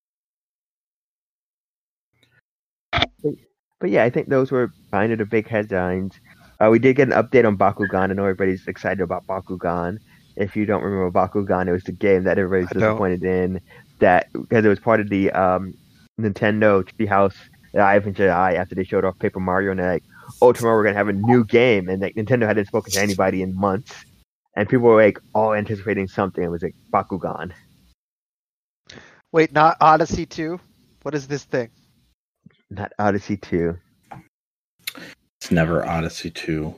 But yeah, I think those were kind of the big headlines. We did get an update on Bakugan. I know everybody's excited about Bakugan. If you don't remember Bakugan, it was the game that everybody's disappointed in, that because it was part of the Nintendo Treehouse Live in July after they showed off Paper Mario, and they're like, oh, tomorrow we're going to have a new game. And like Nintendo hadn't spoken to anybody in months. And people were like all anticipating something. It was like Bakugan. Wait, not Odyssey 2? What is this thing? Not Odyssey 2. It's never Odyssey 2.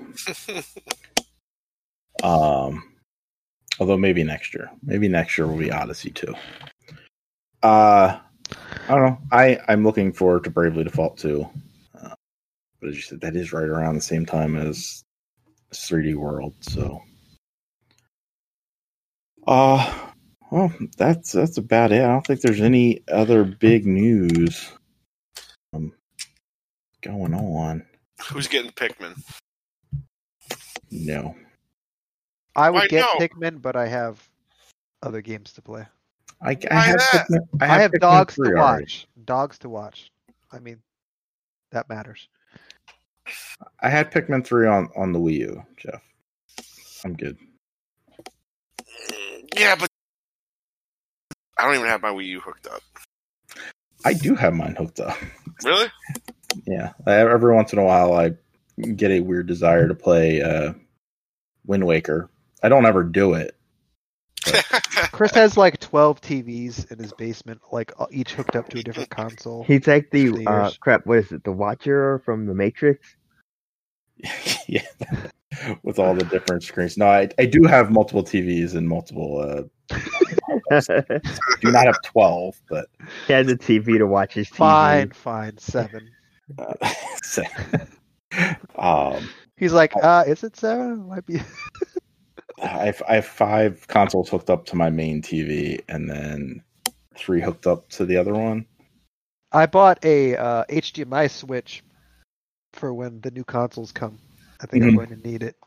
Although maybe next year. Maybe next year will be Odyssey 2. I don't know. I'm looking forward to Bravely Default 2. But as you said, that is right around the same time as 3D World, so. Well, that's about it. I don't think there's any other big news going on. Who's getting Pikmin? No. I would get Pikmin, but I have other games to play. I have Pikmin dogs to watch. Already. Dogs to watch. I mean, that matters. I had Pikmin 3 on the Wii U, Jeff. I'm good. Yeah, but I don't even have my Wii U hooked up. I do have mine hooked up. Really? Yeah. Every once in a while, I get a weird desire to play Wind Waker. I don't ever do it. Chris has like 12 TVs in his basement, like each hooked up to a different console. He's like over the the years. crap. What is it? The Watcher from the Matrix. Yeah, with all the different screens. No, I do have multiple TVs and multiple. Do not have 12, but He has a TV to watch his TV. Fine, 7. so, He's like, is it 7? Might be. I have 5 consoles hooked up to my main TV, and then 3 hooked up to the other one. I bought a HDMI switch for when the new consoles come. I think I'm going to need it.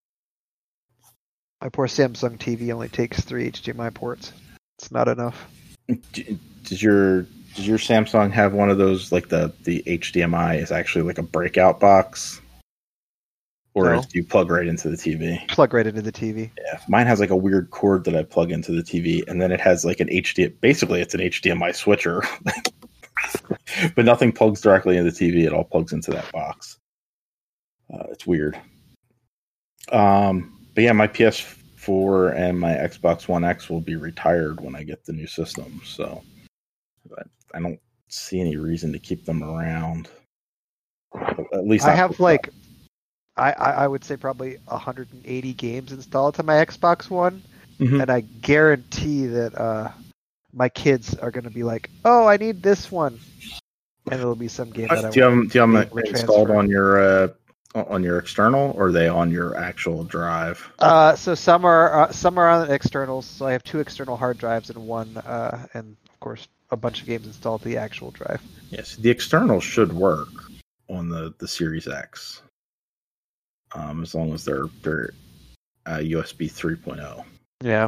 My poor Samsung TV only takes 3 HDMI ports. It's not enough. Does your Samsung have one of those, like the HDMI is actually like a breakout box? Or No. do you plug right into the TV? Plug right into the TV. Yeah, mine has like a weird cord that I plug into the TV, and then it has like an basically it's an HDMI switcher, but nothing plugs directly into the TV. It all plugs into that box. It's weird. But yeah, my PS4 and my Xbox One X will be retired when I get the new system, so I don't see any reason to keep them around. At least I have like, I would say probably 180 games installed to my Xbox One, and I guarantee that my kids are going to be like, "Oh, I need this one," and it'll be some game that I do you have them will installed transfer. on your external, or are they on your actual drive? So some are on externals. So I have 2 external hard drives and one, and of course a bunch of games installed to the actual drive. Yes, the external should work on the Series X, as long as they're USB 3.0. Yeah,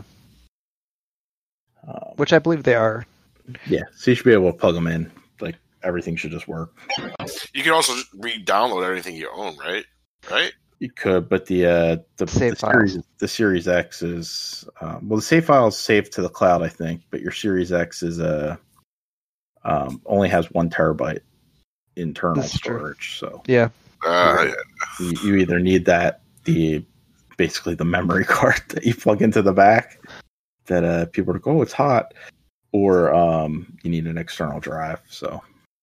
which I believe they are. Yeah, so you should be able to plug them in. Like everything should just work. You can also re-download anything you own, right? Right? You could, but the Save files. Series X is well, the save file is saved to the cloud, I think, but your Series X is only has 1 terabyte internal That's true. storage. So Yeah. you either need that basically the memory card that you plug into the back that people are like, oh, it's hot, or you need an external drive. So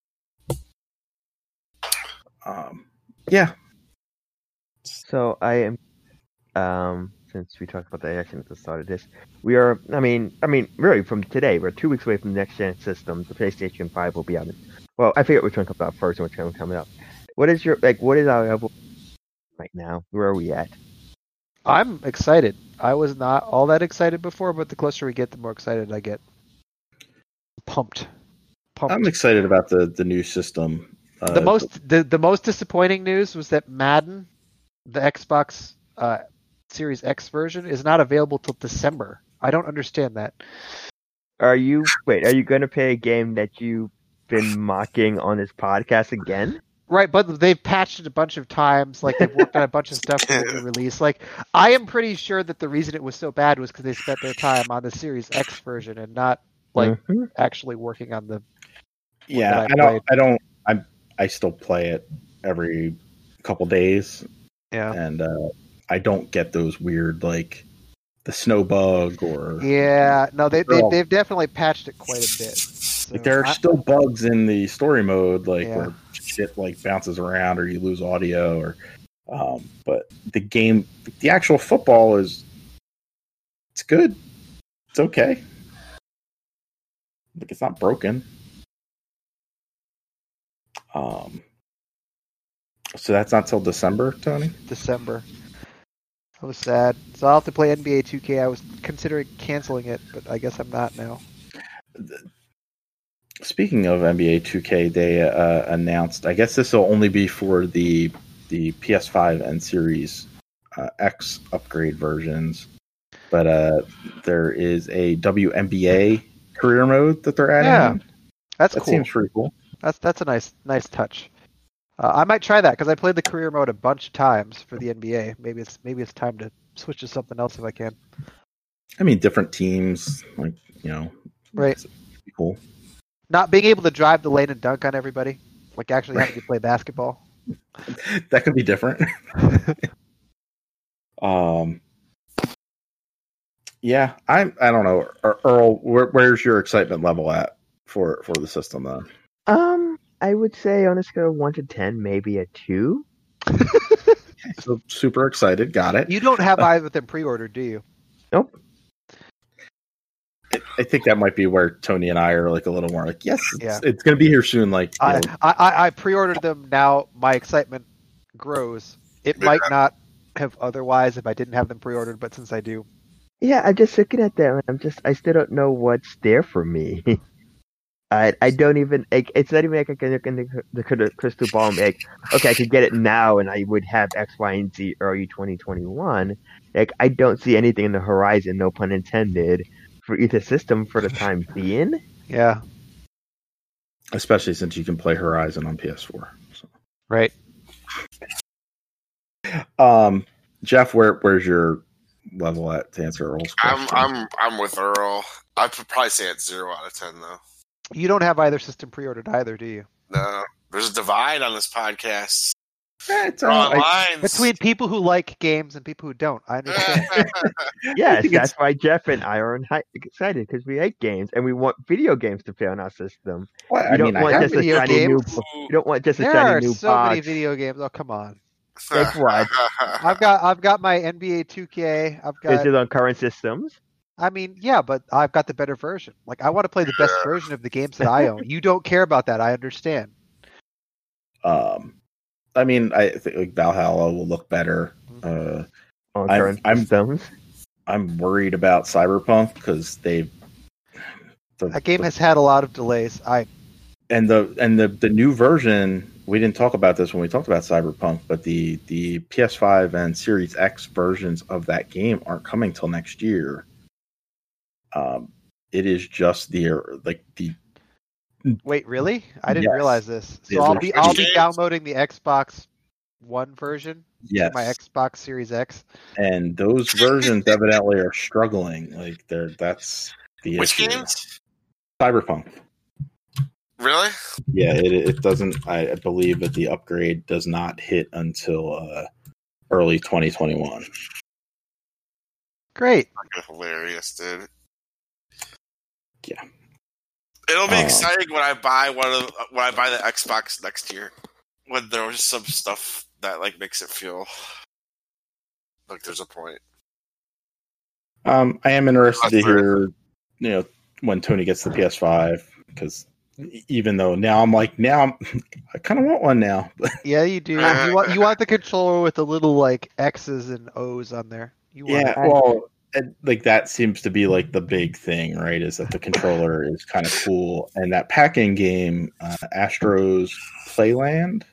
yeah. So I am, since we talked about the action at the start of this, we are. I mean, really, from today, we're 2 weeks away from the next gen system. The PlayStation 5 will be out. Well, I forget which one comes out first and which one coming up. What is our level right now? Where are we at? I'm excited. I was not all that excited before, but the closer we get, the more excited I get. Pumped. I'm excited about the new system. The most disappointing news was that Madden, the Xbox Series X version, is not available till December. I don't understand that. Are you going to play a game that you've been mocking on this podcast again? Right, but they've patched it a bunch of times. Like, they've worked on a bunch of stuff for the new release. Like, I am pretty sure that the reason it was so bad was because they spent their time on the Series X version and not actually working on the. Yeah, I still play it every couple days. Yeah, and I don't get those weird like the snow bug or. Yeah, no, they've definitely patched it quite a bit. So like there are still bugs in the story mode, like where shit like bounces around or you lose audio, or but the actual football it's good. It's okay. Like it's not broken. So that's not till December, Tony? December. I was sad. So I'll have to play NBA 2K. I was considering canceling it, but I guess I'm not now. Speaking of NBA 2K, they announced, I guess this will only be for the PS5 and Series X upgrade versions, but there is a WNBA career mode that they're adding. Yeah, that's that cool. Seems pretty cool. That's a nice touch. I might try that because I played the career mode a bunch of times for the NBA. Maybe it's time to switch to something else if I can. I mean, different teams, like right? It's cool. Not being able to drive the lane and dunk on everybody, like actually having to play basketball. That could be different. Yeah, I don't know, Earl. Where's your excitement level at for the system then? I would say on a scale of 1 to 10, maybe a 2. So super excited. Got it. You don't have either of them pre-ordered, do you? Nope. I think that might be where Tony and I are like a little more like, yes, Yeah. it's going to be here soon. Like, you know, I pre-ordered them now. My excitement grows. It might not have otherwise if I didn't have them pre-ordered, but since I do. Yeah, I'm just looking at them, and I still don't know what's there for me. I don't even. It's not even like I can look in the crystal ball and be like, okay, I could get it now, and I would have X, Y, and Z early 2021. Like, I don't see anything in the horizon, no pun intended, for either system for the time being. Yeah. especially since you can play Horizon on PS4. So. Right. Jeff, where's your level at to answer Earl's question? I'm with Earl. I'd probably say it's 0 out of 10 though. You don't have either system pre-ordered either, do you? No, there's a divide on this podcast. It's between people who like games and people who don't. I understand. Yes, that's why Jeff and I are excited because we like games and we want video games to play on our system. Well, You don't want just a shiny new. You don't want just a There shiny are new so box. many video games. Oh, come on. Like what? I've got my NBA 2K. I've Is got. it on current systems? I mean, yeah, but I've got the better version. Like, I want to play the best version of the games that I own. You don't care about that. I understand. I mean, I think like Valhalla will look better. On current systems. I'm worried about Cyberpunk because That game has had a lot of delays. And the new version. We didn't talk about this when we talked about Cyberpunk, but the PS5 and Series X versions of that game aren't coming till next year. It is just the Wait, really? I didn't Yes. realize this. So Yeah, I'll be downloading the Xbox One version. Yes. My Xbox Series X. And those versions evidently are struggling. Like that's the Which issue. games? Cyberpunk. Really? Yeah, it doesn't. I believe that the upgrade does not hit until early 2021. Great. Fucking hilarious, dude. Yeah. It'll be exciting when I buy the Xbox next year. When there's some stuff that like makes it feel like there's a point. I am interested to hear, when Tony gets the PS5 because even though I kind of want one now. Yeah, you do. You want the controller with the little like X's and O's on there. You want Yeah, well, like that seems to be like the big thing, right? Is that the controller is kind of cool, and that packing game, Astro's Playland,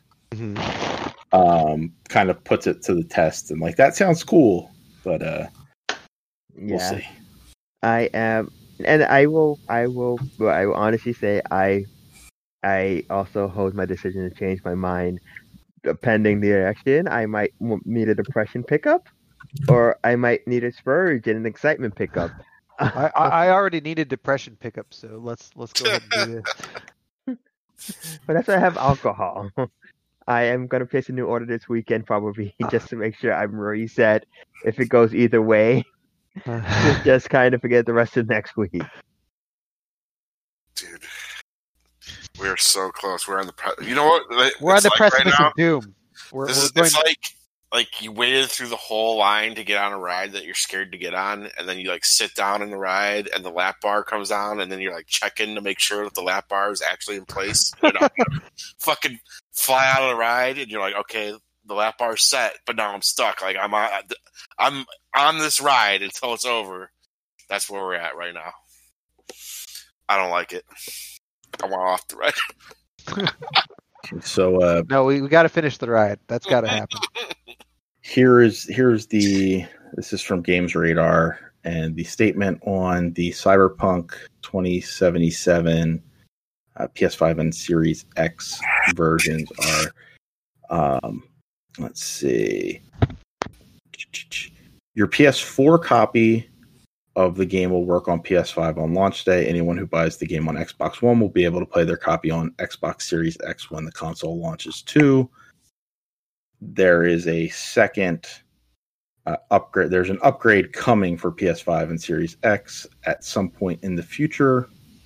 kind of puts it to the test, and like that sounds cool, but we'll see. I am, and I will honestly say I also hold my decision to change my mind pending the election. I might need a depression pickup. Or I might need a spurge and an excitement pickup. I already need a depression pickup, so let's go ahead and do this. But that's why I have alcohol. I am going to place a new order this weekend, probably, just to make sure I'm reset. If it goes either way, just kind of forget the rest of next week. Dude, we're so close. We're on the you know what? We're on the precipice right of doom. It's like you waited through the whole line to get on a ride that you're scared to get on, and then you like sit down in the ride, and the lap bar comes down, and then you're like checking to make sure that the lap bar is actually in place. Fucking fly out of the ride, and you're like, okay, the lap bar's set, but now I'm stuck. Like I'm on this ride until it's over. That's where we're at right now. I don't like it. I want off the ride. So no, we got to finish the ride. That's got to happen. This is from Games Radar, and the statement on the Cyberpunk 2077 PS5 and Series X versions are, let's see, your PS4 copy of the game will work on PS5 on launch day. Anyone who buys the game on Xbox One will be able to play their copy on Xbox Series X when the console launches too. there is a second upgrade. There's an upgrade coming for PS5 and Series X at some point in the future,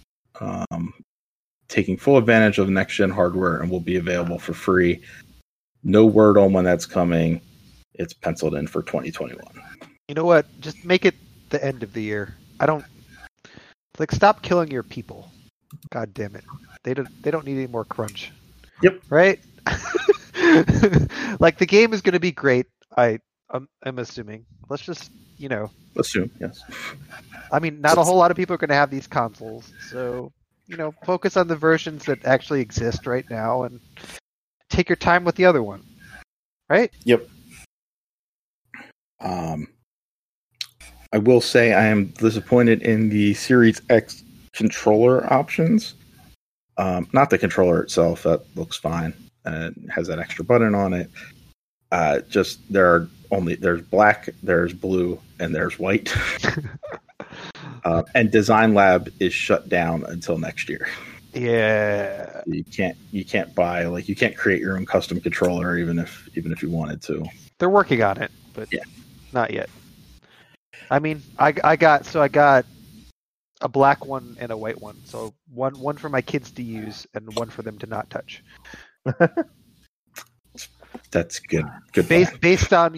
taking full advantage of next-gen hardware and will be available for free. No word on when that's coming. It's penciled in for 2021. You know what? Just make it the end of the year. Stop killing your people. God damn it. They don't need any more crunch. Yep. Right? Like, the game is going to be great. I'm assuming. Let's just, Assume, yes. I mean, not a whole lot of people are going to have these consoles, so, focus on the versions that actually exist right now and take your time with the other one. Right? Yep. I will say I am disappointed in the Series X controller options. Not the controller itself, that looks fine. It has that extra button on it. Just there's black, there's blue, and there's white. And Design Lab is shut down until next year. Yeah. You can't buy, you can't create your own custom controller even if you wanted to. They're working on it, but yeah. Not yet. I mean, I got a black one and a white one. So one for my kids to use and one for them to not touch. That's good. Good. Based on,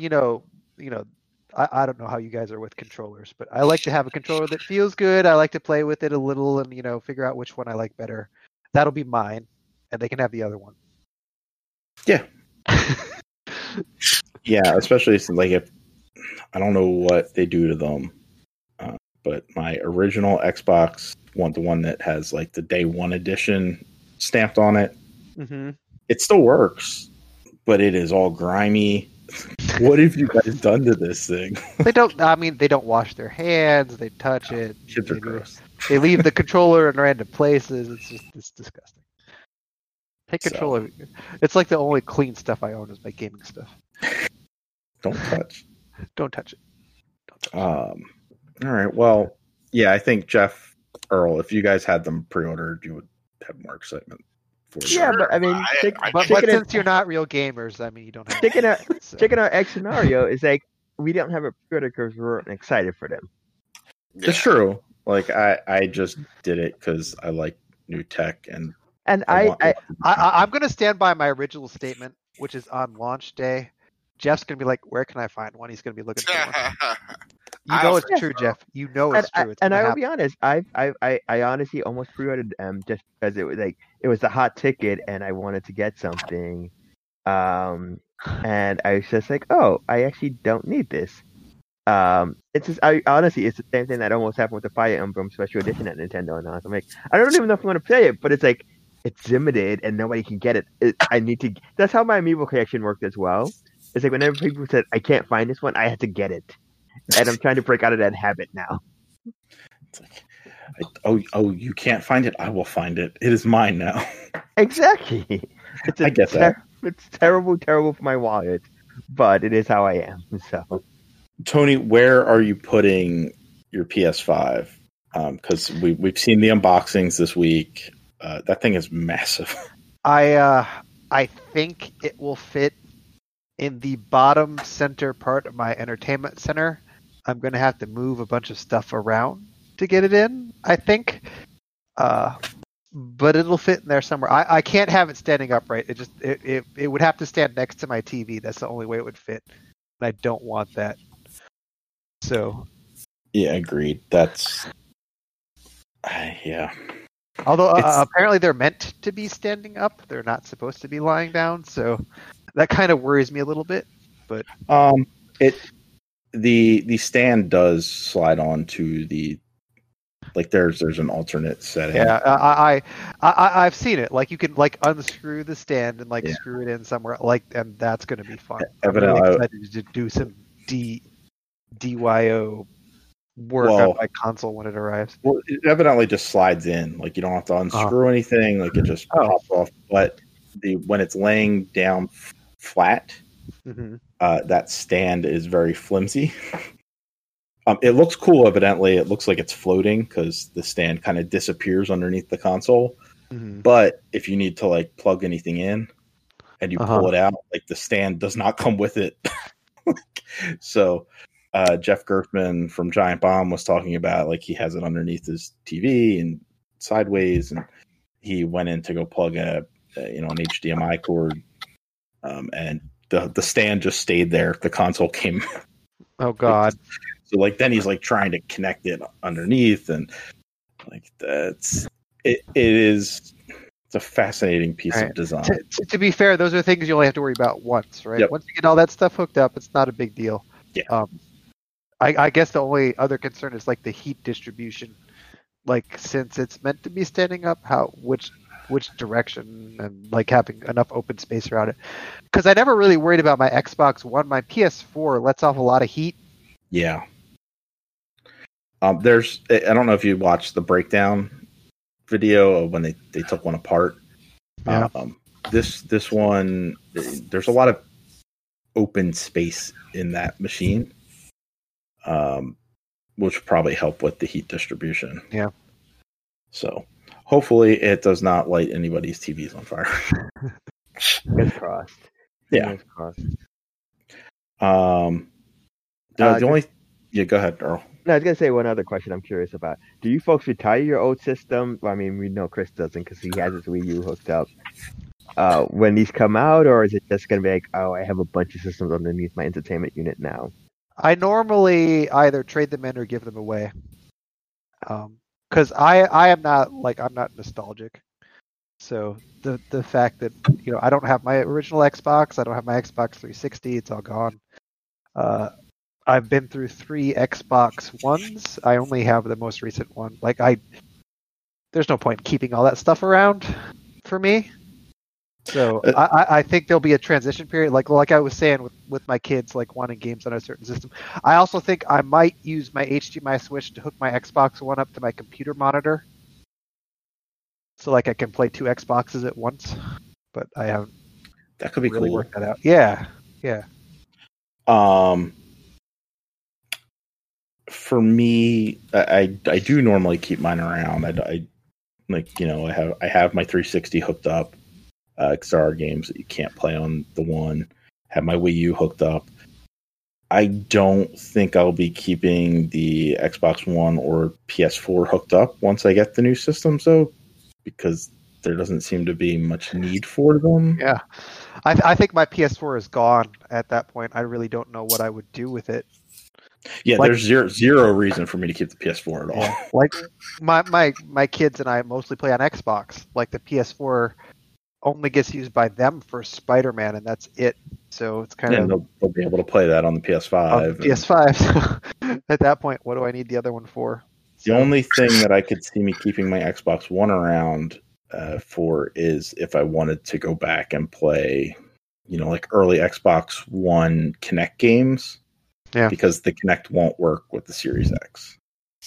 I don't know how you guys are with controllers, but I like to have a controller that feels good. I like to play with it a little and, figure out which one I like better. That'll be mine, and they can have the other one. Yeah. Yeah, especially if I don't know what they do to them, but my original Xbox one, the one that has the day one edition stamped on it, mm-hmm. It still works, but it is all grimy. What have you guys done to this thing? They don't wash their hands. They touch it. Kids are gross. They leave the controller in random places. It's disgusting. Take control of it. It's like the only clean stuff I own is my gaming stuff. Don't touch. Don't touch it. All right. Well, yeah, I think Jeff, Earl, if you guys had them pre-ordered, you would have more excitement. Yeah, but I mean, but since you're not real gamers, I mean, you don't have. Chicken our egg scenario is we don't have a pre-order because we weren't excited for them. Yeah. It's true. I just did it because I like new tech and I'm going to stand by my original statement, which is on launch day. Jeff's going to be like, where can I find one? He's going to be looking for one. You know it's true, Jeff. You know it's true. And I will be honest, I honestly almost pre-ordered them just because it was a hot ticket and I wanted to get something. And I was just like, oh, I actually don't need this. It's the same thing that almost happened with the Fire Emblem Special Edition at Nintendo and I'm like, I don't even know if I want to play it, but it's it's limited and nobody can get it. I need to. That's how my Amiibo collection worked as well. It's whenever people said I can't find this one, I had to get it, and I'm trying to break out of that habit now. It's you can't find it? I will find it. It is mine now. Exactly. I get that. It's terrible for my wallet, but it is how I am. So, Tony, where are you putting your PS5? Because we've seen the unboxings this week. That thing is massive. I think it will fit in the bottom center part of my entertainment center. I'm going to have to move a bunch of stuff around to get it in, I think. But it'll fit in there somewhere. I can't have it standing upright. It would have to stand next to my TV. That's the only way it would fit. And I don't want that. So. Yeah, agreed. That's. Yeah. Although apparently they're meant to be standing up. They're not supposed to be lying down. So that kind of worries me a little bit. But the stand does slide on to the there's an alternate setting. Yeah, I've seen it. You can unscrew the stand and screw it in somewhere and that's going to be fun. I'm really excited to do some DYO work on my console when it arrives. Well, it evidently just slides in. You don't have to unscrew anything. It just pops off. But when it's laying down flat, mm-hmm. That stand is very flimsy. It looks cool. Evidently, it looks like it's floating because the stand kind of disappears underneath the console. Mm-hmm. But if you need to plug anything in, and you pull it out, like the stand does not come with it. So Jeff Gerstmann from Giant Bomb was talking about like he has it underneath his TV and sideways, and he went in to go plug an HDMI cord, and the stand just stayed there. The console came. Oh God! So like then he's like trying to connect it underneath, and like it's a fascinating piece of design. To be fair, those are things you only have to worry about once, right? Yep. Once you get all that stuff hooked up, it's not a big deal. Yeah. I guess the only other concern is like the heat distribution. Like since it's meant to be standing up, which direction, and like having enough open space around it. Because I never really worried about my Xbox One. My PS4 lets off a lot of heat. Yeah. I don't know if you watched the breakdown video of when they took one apart. Yeah. This one, there's a lot of open space in that machine, which would probably help with the heat distribution. Yeah. So hopefully it does not light anybody's TVs on fire. Fingers crossed. Yeah. Fingers crossed. Go ahead, Earl. No, I was gonna say one other question I'm curious about. Do you folks retire your old system? Well, I mean, we know Chris doesn't because he has his Wii U hooked up. When these come out, or is it just gonna be like, oh, I have a bunch of systems underneath my entertainment unit now? I normally either trade them in or give them away. Because I am not I'm not nostalgic. So the fact that I don't have my original Xbox, I don't have my Xbox 360, it's all gone. I've been through 3 Xbox Ones. I only have the most recent one. There's no point in keeping all that stuff around for me. So I think there'll be a transition period, like I was saying with my kids, like wanting games on a certain system. I also think I might use my HDMI switch to hook my Xbox One up to my computer monitor, so I can play 2 Xboxes at once. But I haven't. That could be really cool. worked that out. Yeah. For me, I do normally keep mine around. I have my 360 hooked up. Because there are games that you can't play on the one. Have my Wii U hooked up. I don't think I'll be keeping the Xbox One or PS4 hooked up once I get the new systems, though, because there doesn't seem to be much need for them. Yeah, I think my PS4 is gone at that point. I really don't know what I would do with it. Yeah, there's zero reason for me to keep the PS4 at all. Yeah. My kids and I mostly play on Xbox. Like the PS4 only gets used by them for Spider-Man, and that's it. So it's kind of they'll be able to play that on the PS5. PS5. At that point, what do I need the other one for? The only thing that I could see me keeping my Xbox One around for is if I wanted to go back and play, like early Xbox One Kinect games. Yeah. Because the Kinect won't work with the Series X.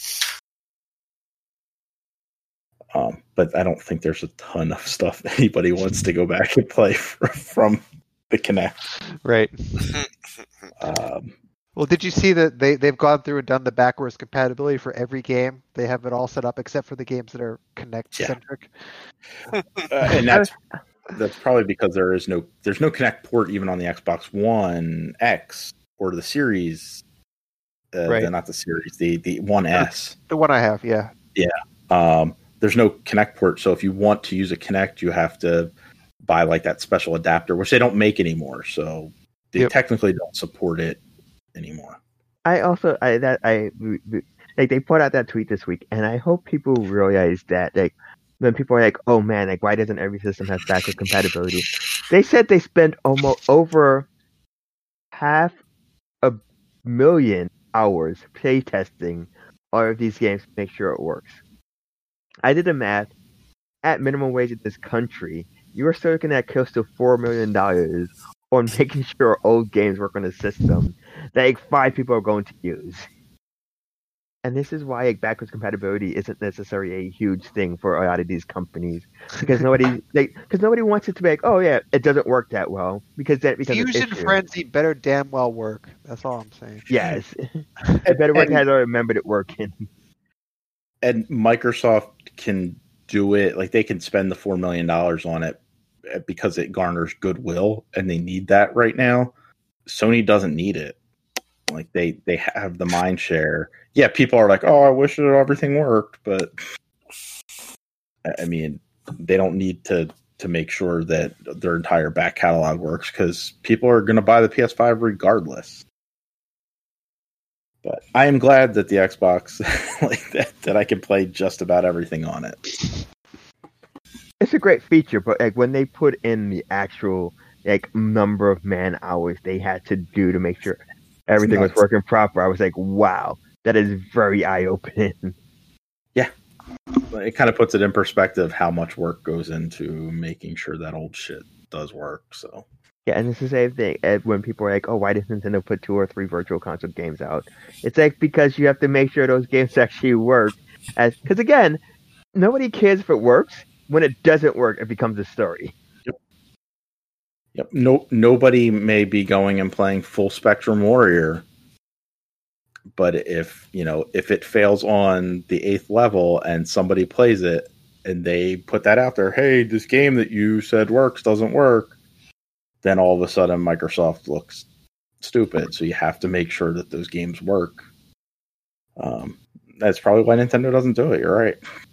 But I don't think there's a ton of stuff anybody wants to go back and play from the Kinect. Right. Well, did you see that they've gone through and done the backwards compatibility for every game? They have it all set up except for the games that are Kinect-centric. Yeah. And that's probably because there's no Kinect port even on the Xbox One X or the Series. Right. Not the Series, the One S. The one I have, yeah. Yeah. There's no Kinect port, so if you want to use a Kinect, you have to buy that special adapter, which they don't make anymore. So they technically don't support it anymore. They put out that tweet this week, and I hope people realize that when people are like, "Oh man, why doesn't every system have backward compatibility?" They said they spent almost over 500,000 hours play testing all of these games to make sure it works. I did the math. At minimum wage in this country, you are still looking at close to $4 million on making sure old games work on a system that 5 people are going to use. And this is why backwards compatibility isn't necessarily a huge thing for a lot of these companies, because nobody wants it to be oh yeah, it doesn't work that well because Fusion Frenzy better damn well work. That's all I'm saying. Yes, it better work. Has I remembered it working. And Microsoft can do it. They can spend the $4 million on it because it garners goodwill, and they need that right now. Sony doesn't need it. Like they have the mind share. Yeah, people are like, "Oh, I wish everything worked," but I mean, they don't need to make sure that their entire back catalog works, because people are going to buy the PS5 regardless. But I am glad that the Xbox, like that I can play just about everything on it. It's a great feature, but like when they put in the actual like number of man hours they had to do to make sure everything was working proper, I was like, wow, that is very eye-opening. Yeah. It kind of puts it in perspective how much work goes into making sure that old shit does work. So yeah, and it's the same thing when people are like, oh, why does Nintendo put 2 or 3 virtual console games out? It's like because you have to make sure those games actually work. Because again, nobody cares if it works. When it doesn't work, it becomes a story. Yep. Nobody may be going and playing Full Spectrum Warrior, but if it fails on the 8th level and somebody plays it and they put that out there, hey, this game that you said works doesn't work, then all of a sudden Microsoft looks stupid. So you have to make sure that those games work. That's probably why Nintendo doesn't do it. You're right.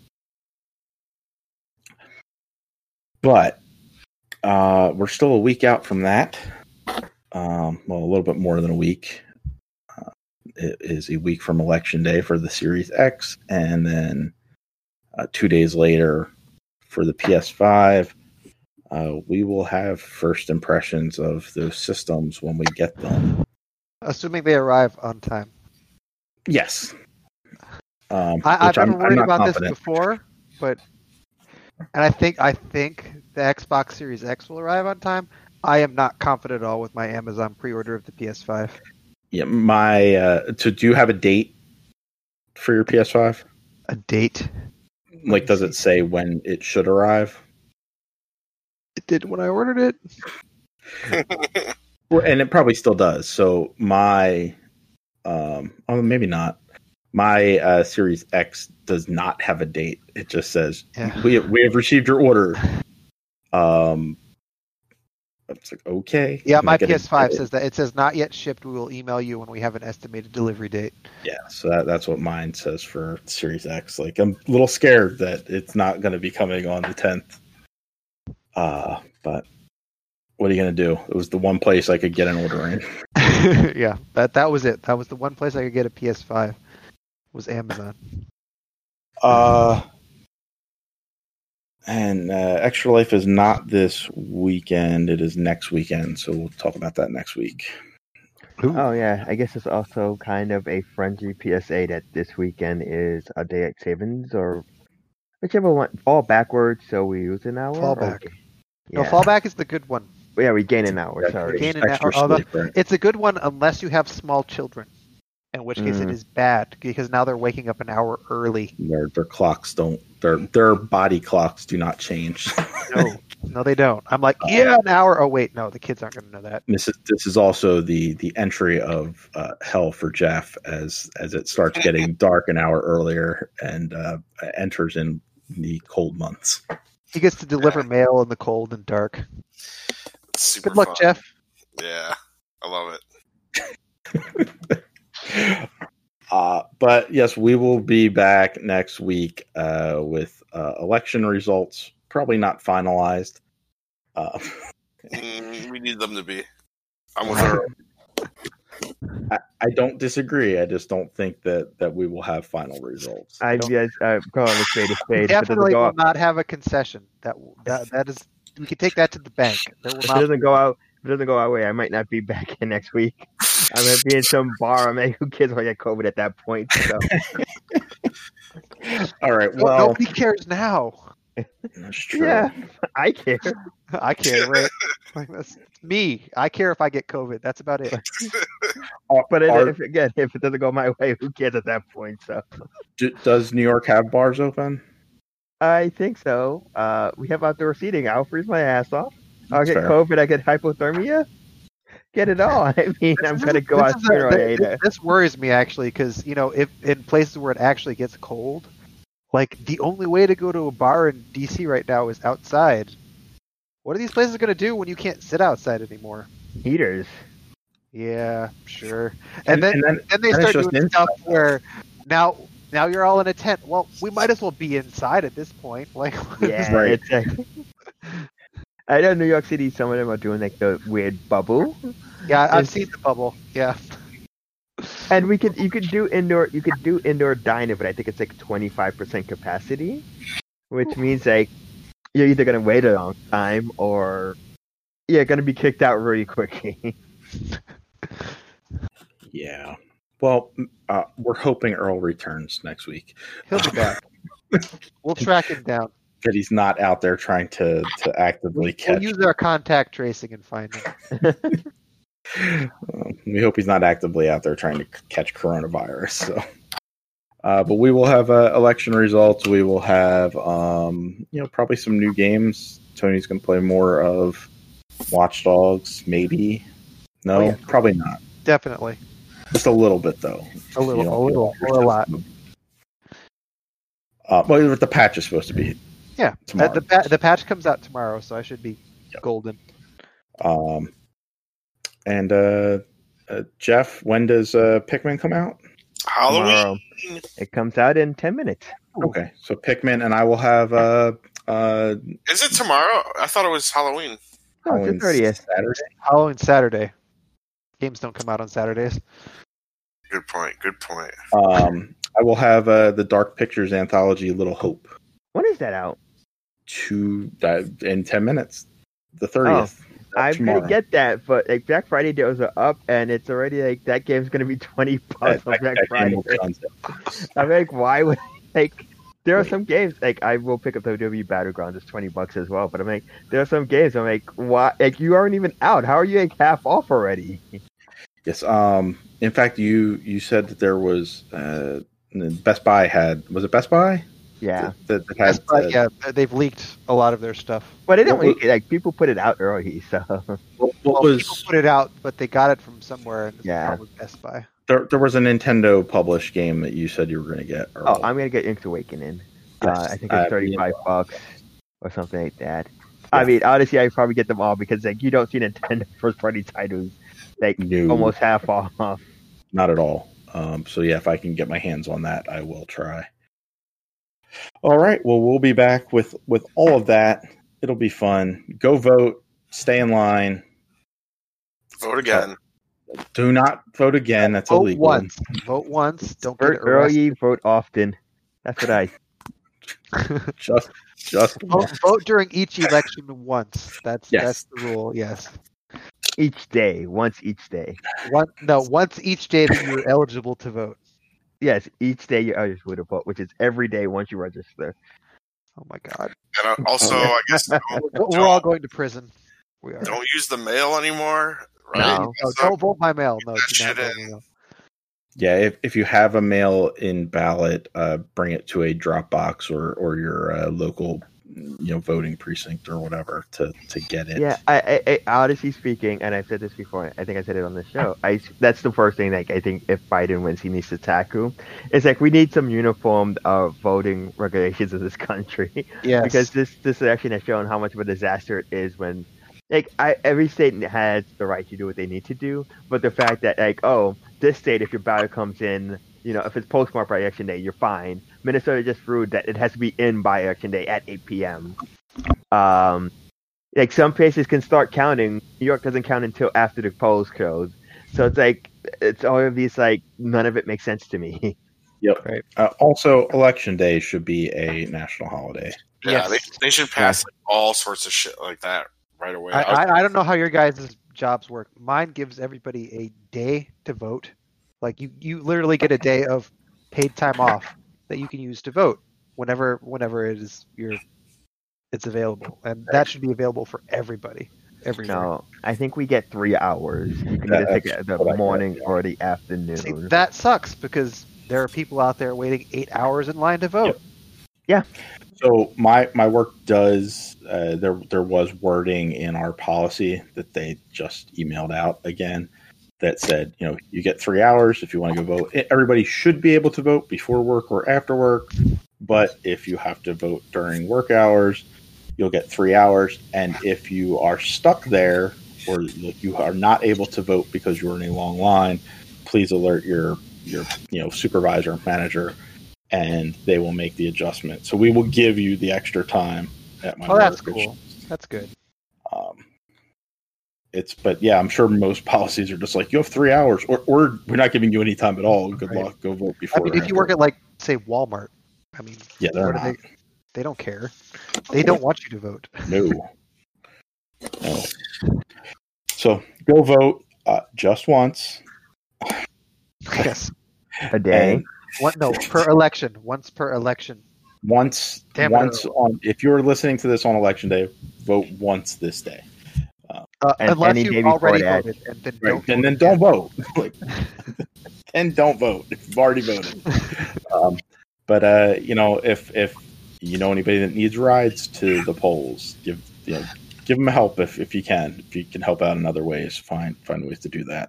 But we're still a week out from that. Well, a little bit more than a week. It is a week from Election Day for the Series X, and then 2 days later for the PS5. We will have first impressions of those systems when we get them. Assuming they arrive on time. Yes. I've never worried about confident. this before, but I think the Xbox Series X will arrive on time. I am not confident at all with my Amazon pre-order of the PS5. Yeah, so do you have a date for your PS5? A date? Like, does it say when it should arrive? It did when I ordered it. Well, and it probably still does. So my, maybe not. My Series X does not have a date. It just says we have received your order. It's like, okay. Yeah, my PS5 says that. It says not yet shipped. We will email you when we have an estimated delivery date. Yeah, so that's what mine says for Series X. Like, I'm a little scared that it's not going to be coming on the 10th. But what are you going to do? It was the one place I could get an order in. Yeah, that was it. That was the one place I could get a PS5. Was Amazon. And Extra Life is not this weekend. It is next weekend, so we'll talk about that next week. Ooh. Oh, yeah. I guess it's also kind of a friendly PSA that this weekend is a daylight savings, or whichever one. Fall backwards, so we lose an hour? Fallback. Okay. No, fallback is the good one. Yeah, we gain an hour, sorry. Gain an hour. It's a good one unless you have small children. In which case it is bad, because now they're waking up an hour early. Their clocks don't. Their body clocks do not change. No, they don't. I'm like, an hour. Oh wait, no, the kids aren't going to know that. This is also the entry of hell for Jeff as it starts getting dark an hour earlier and enters in the cold months. He gets to deliver mail in the cold and dark. Super Good luck, fun. Jeff. Yeah, I love it. But yes, we will be back next week with election results, probably not finalized. We need them to be. I'm with her. I don't disagree. I just don't think that we will have final results. I'm calling a spade a spade. Definitely will not have a concession. That is, we can take that to the bank. If it doesn't go our way, I might not be back in next week. I'm gonna be in some bar. I mean, who cares if I get COVID at that point? So. All right. Well, nobody cares now. That's true. Yeah, I care. I care. Right? Like, that's me. I care if I get COVID. That's about it. But if it doesn't go my way, who cares at that point? So. Does New York have bars open? I think so. We have outdoor seating. I'll freeze my ass off. I'll get COVID. I get hypothermia. Get it all. I mean, I'm going to go out sooner or later. This worries me, actually, because, if in places where it actually gets cold, like, the only way to go to a bar in D.C. right now is outside. What are these places going to do when you can't sit outside anymore? Heaters. Yeah, sure. And And then they it's start just doing inside. stuff where now you're all in a tent. Well, we might as well be inside at this point. Like, Yeah, Right. it's like, I know New York City. Some of them are doing like the weird bubble, yeah, I've It's- seen the bubble. Yeah, and you could do indoor dining, but I think it's like 25% capacity, which means like you're either gonna wait a long time or you're gonna be kicked out really quickly. Yeah. Well, we're hoping Earl returns next week. he'll be back. We'll track him down. That he's not out there trying to actively We'll catch. use our contact tracing and find him. We hope he's not actively out there trying to catch coronavirus. So, but we will have election results. We will have, probably some new games. Tony's going to play more of Watch Dogs, maybe. No, Oh, yeah. probably not. Definitely. Just a little bit, though. A little, You know, a little, or a lot. Well, the patch is supposed to be Yeah, tomorrow. the patch comes out tomorrow, so I should be Yep. golden. And Jeff, when does Pikmin come out? Halloween. Tomorrow. It comes out in 10 minutes. Okay, so Pikmin, and I will have Is it tomorrow? I thought it was Halloween. No, it's the 30th. Saturday. Halloween Saturday. Games don't come out on Saturdays. Good point. Good point. I will have the Dark Pictures anthology, Little Hope, When is that out? in 10 minutes, the 30th. I'm tomorrow. gonna get that, but like Black Friday deals are up, and it's already like that game's gonna be $20 on Black That game Friday. will be on sale. I'm like, why would like? There are some games like I will pick up the WWE Battlegrounds. It's $20 as well, but I'm like, there are some games I'm like, why? Like you aren't even out. How are you like half off already? Yes. In fact, you said that there was Best Buy was it Best Buy? Yeah, That had Best Buy, yeah, they've leaked a lot of their stuff. but it didn't What- leak it. Like people put it out early, so what Well, was people put it out, but they got it from somewhere, and it's Yeah. probably Best Buy. there was a Nintendo published game that you said you were going to get. oh, I'm gonna get Link's Awakening. Yes. I think it's $35 or something like that. I mean, honestly, I probably get them all because like you don't see Nintendo first party titles like No. almost half off. Not at all. So yeah, if I can get my hands on that, I will try. All right. Well, we'll be back with all of that. It'll be fun. Go vote. Stay in line. Vote again. Do not vote again. That's Vote illegal. once. Vote once. Don't get Vote arrested. early, vote often. That's what I. Just Vote during each election once. That's Yes. the rule. Yes. Each day, once each day. Once each day that you're eligible to vote. Yes, each day you're eligible to vote, which is every day once you register. Oh my God. And also, I guess We're all going to prison. We are. don't use the mail anymore. Right? No. No, don't vote by mail. No, That do not shit vote by in. mail. yeah. If you have a mail-in ballot, bring it to a Dropbox or your local, voting precinct or whatever to get it. Yeah, I honestly speaking, and I've said this before. I think I said it on the show. That's the first thing. Like I think if Biden wins, he needs to tackle. It's like we need some uniformed voting regulations in this country. Yes. Because this election has shown how much of a disaster it is when every state has the right to do what they need to do, but the fact that this state, if your ballot comes in, if it's postmarked by election day, you're fine. Minnesota just ruled that it has to be in by election day at 8 p.m. Some places can start counting. New York doesn't count until after the polls close. So it's all of these none of it makes sense to me. Yep. Right. Also, Election Day should be a national holiday. Yeah, Yes. they should pass all sorts of shit like that right away. I don't know how your guys' jobs work. Mine gives everybody a day to vote. Like you literally get a day of paid time off that you can use to vote whenever it is it's available, and that should be available for everybody. Everywhere. No, I think we get 3 hours. You can Yeah, either take that's the what I got, morning yeah. or the afternoon. See, that sucks because there are people out there waiting 8 hours in line to vote. So my work does. There was wording in our policy that they just emailed out again that said, you get 3 hours if you want to go vote. Everybody should be able to vote before work or after work, but if you have to vote during work hours, you'll get 3 hours. And if you are stuck there or you are not able to vote because you're in a long line, please alert your supervisor and manager, and they will make the adjustment. So we will give you the extra time at my work. That's cool. That's good. But yeah, I'm sure most policies are just like, you have 3 hours, or we're not giving you any time at all. Good luck. Go vote before. I mean, if you work at, like, say, Walmart, I mean, yeah, they don't care. They don't want you to vote. No. So go vote just once. Yes. A day. Per election. Once per election. If you're listening to this on election day, vote once this day. Unless you've already voted, and then don't vote. Then don't vote if you've already voted. But if you know anybody that needs rides to the polls, give them help if you can. If you can help out in other ways, find ways to do that.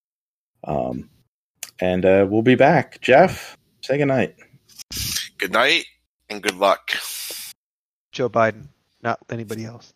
And we'll be back. Jeff, say goodnight. Good night and good luck. Joe Biden, not anybody else.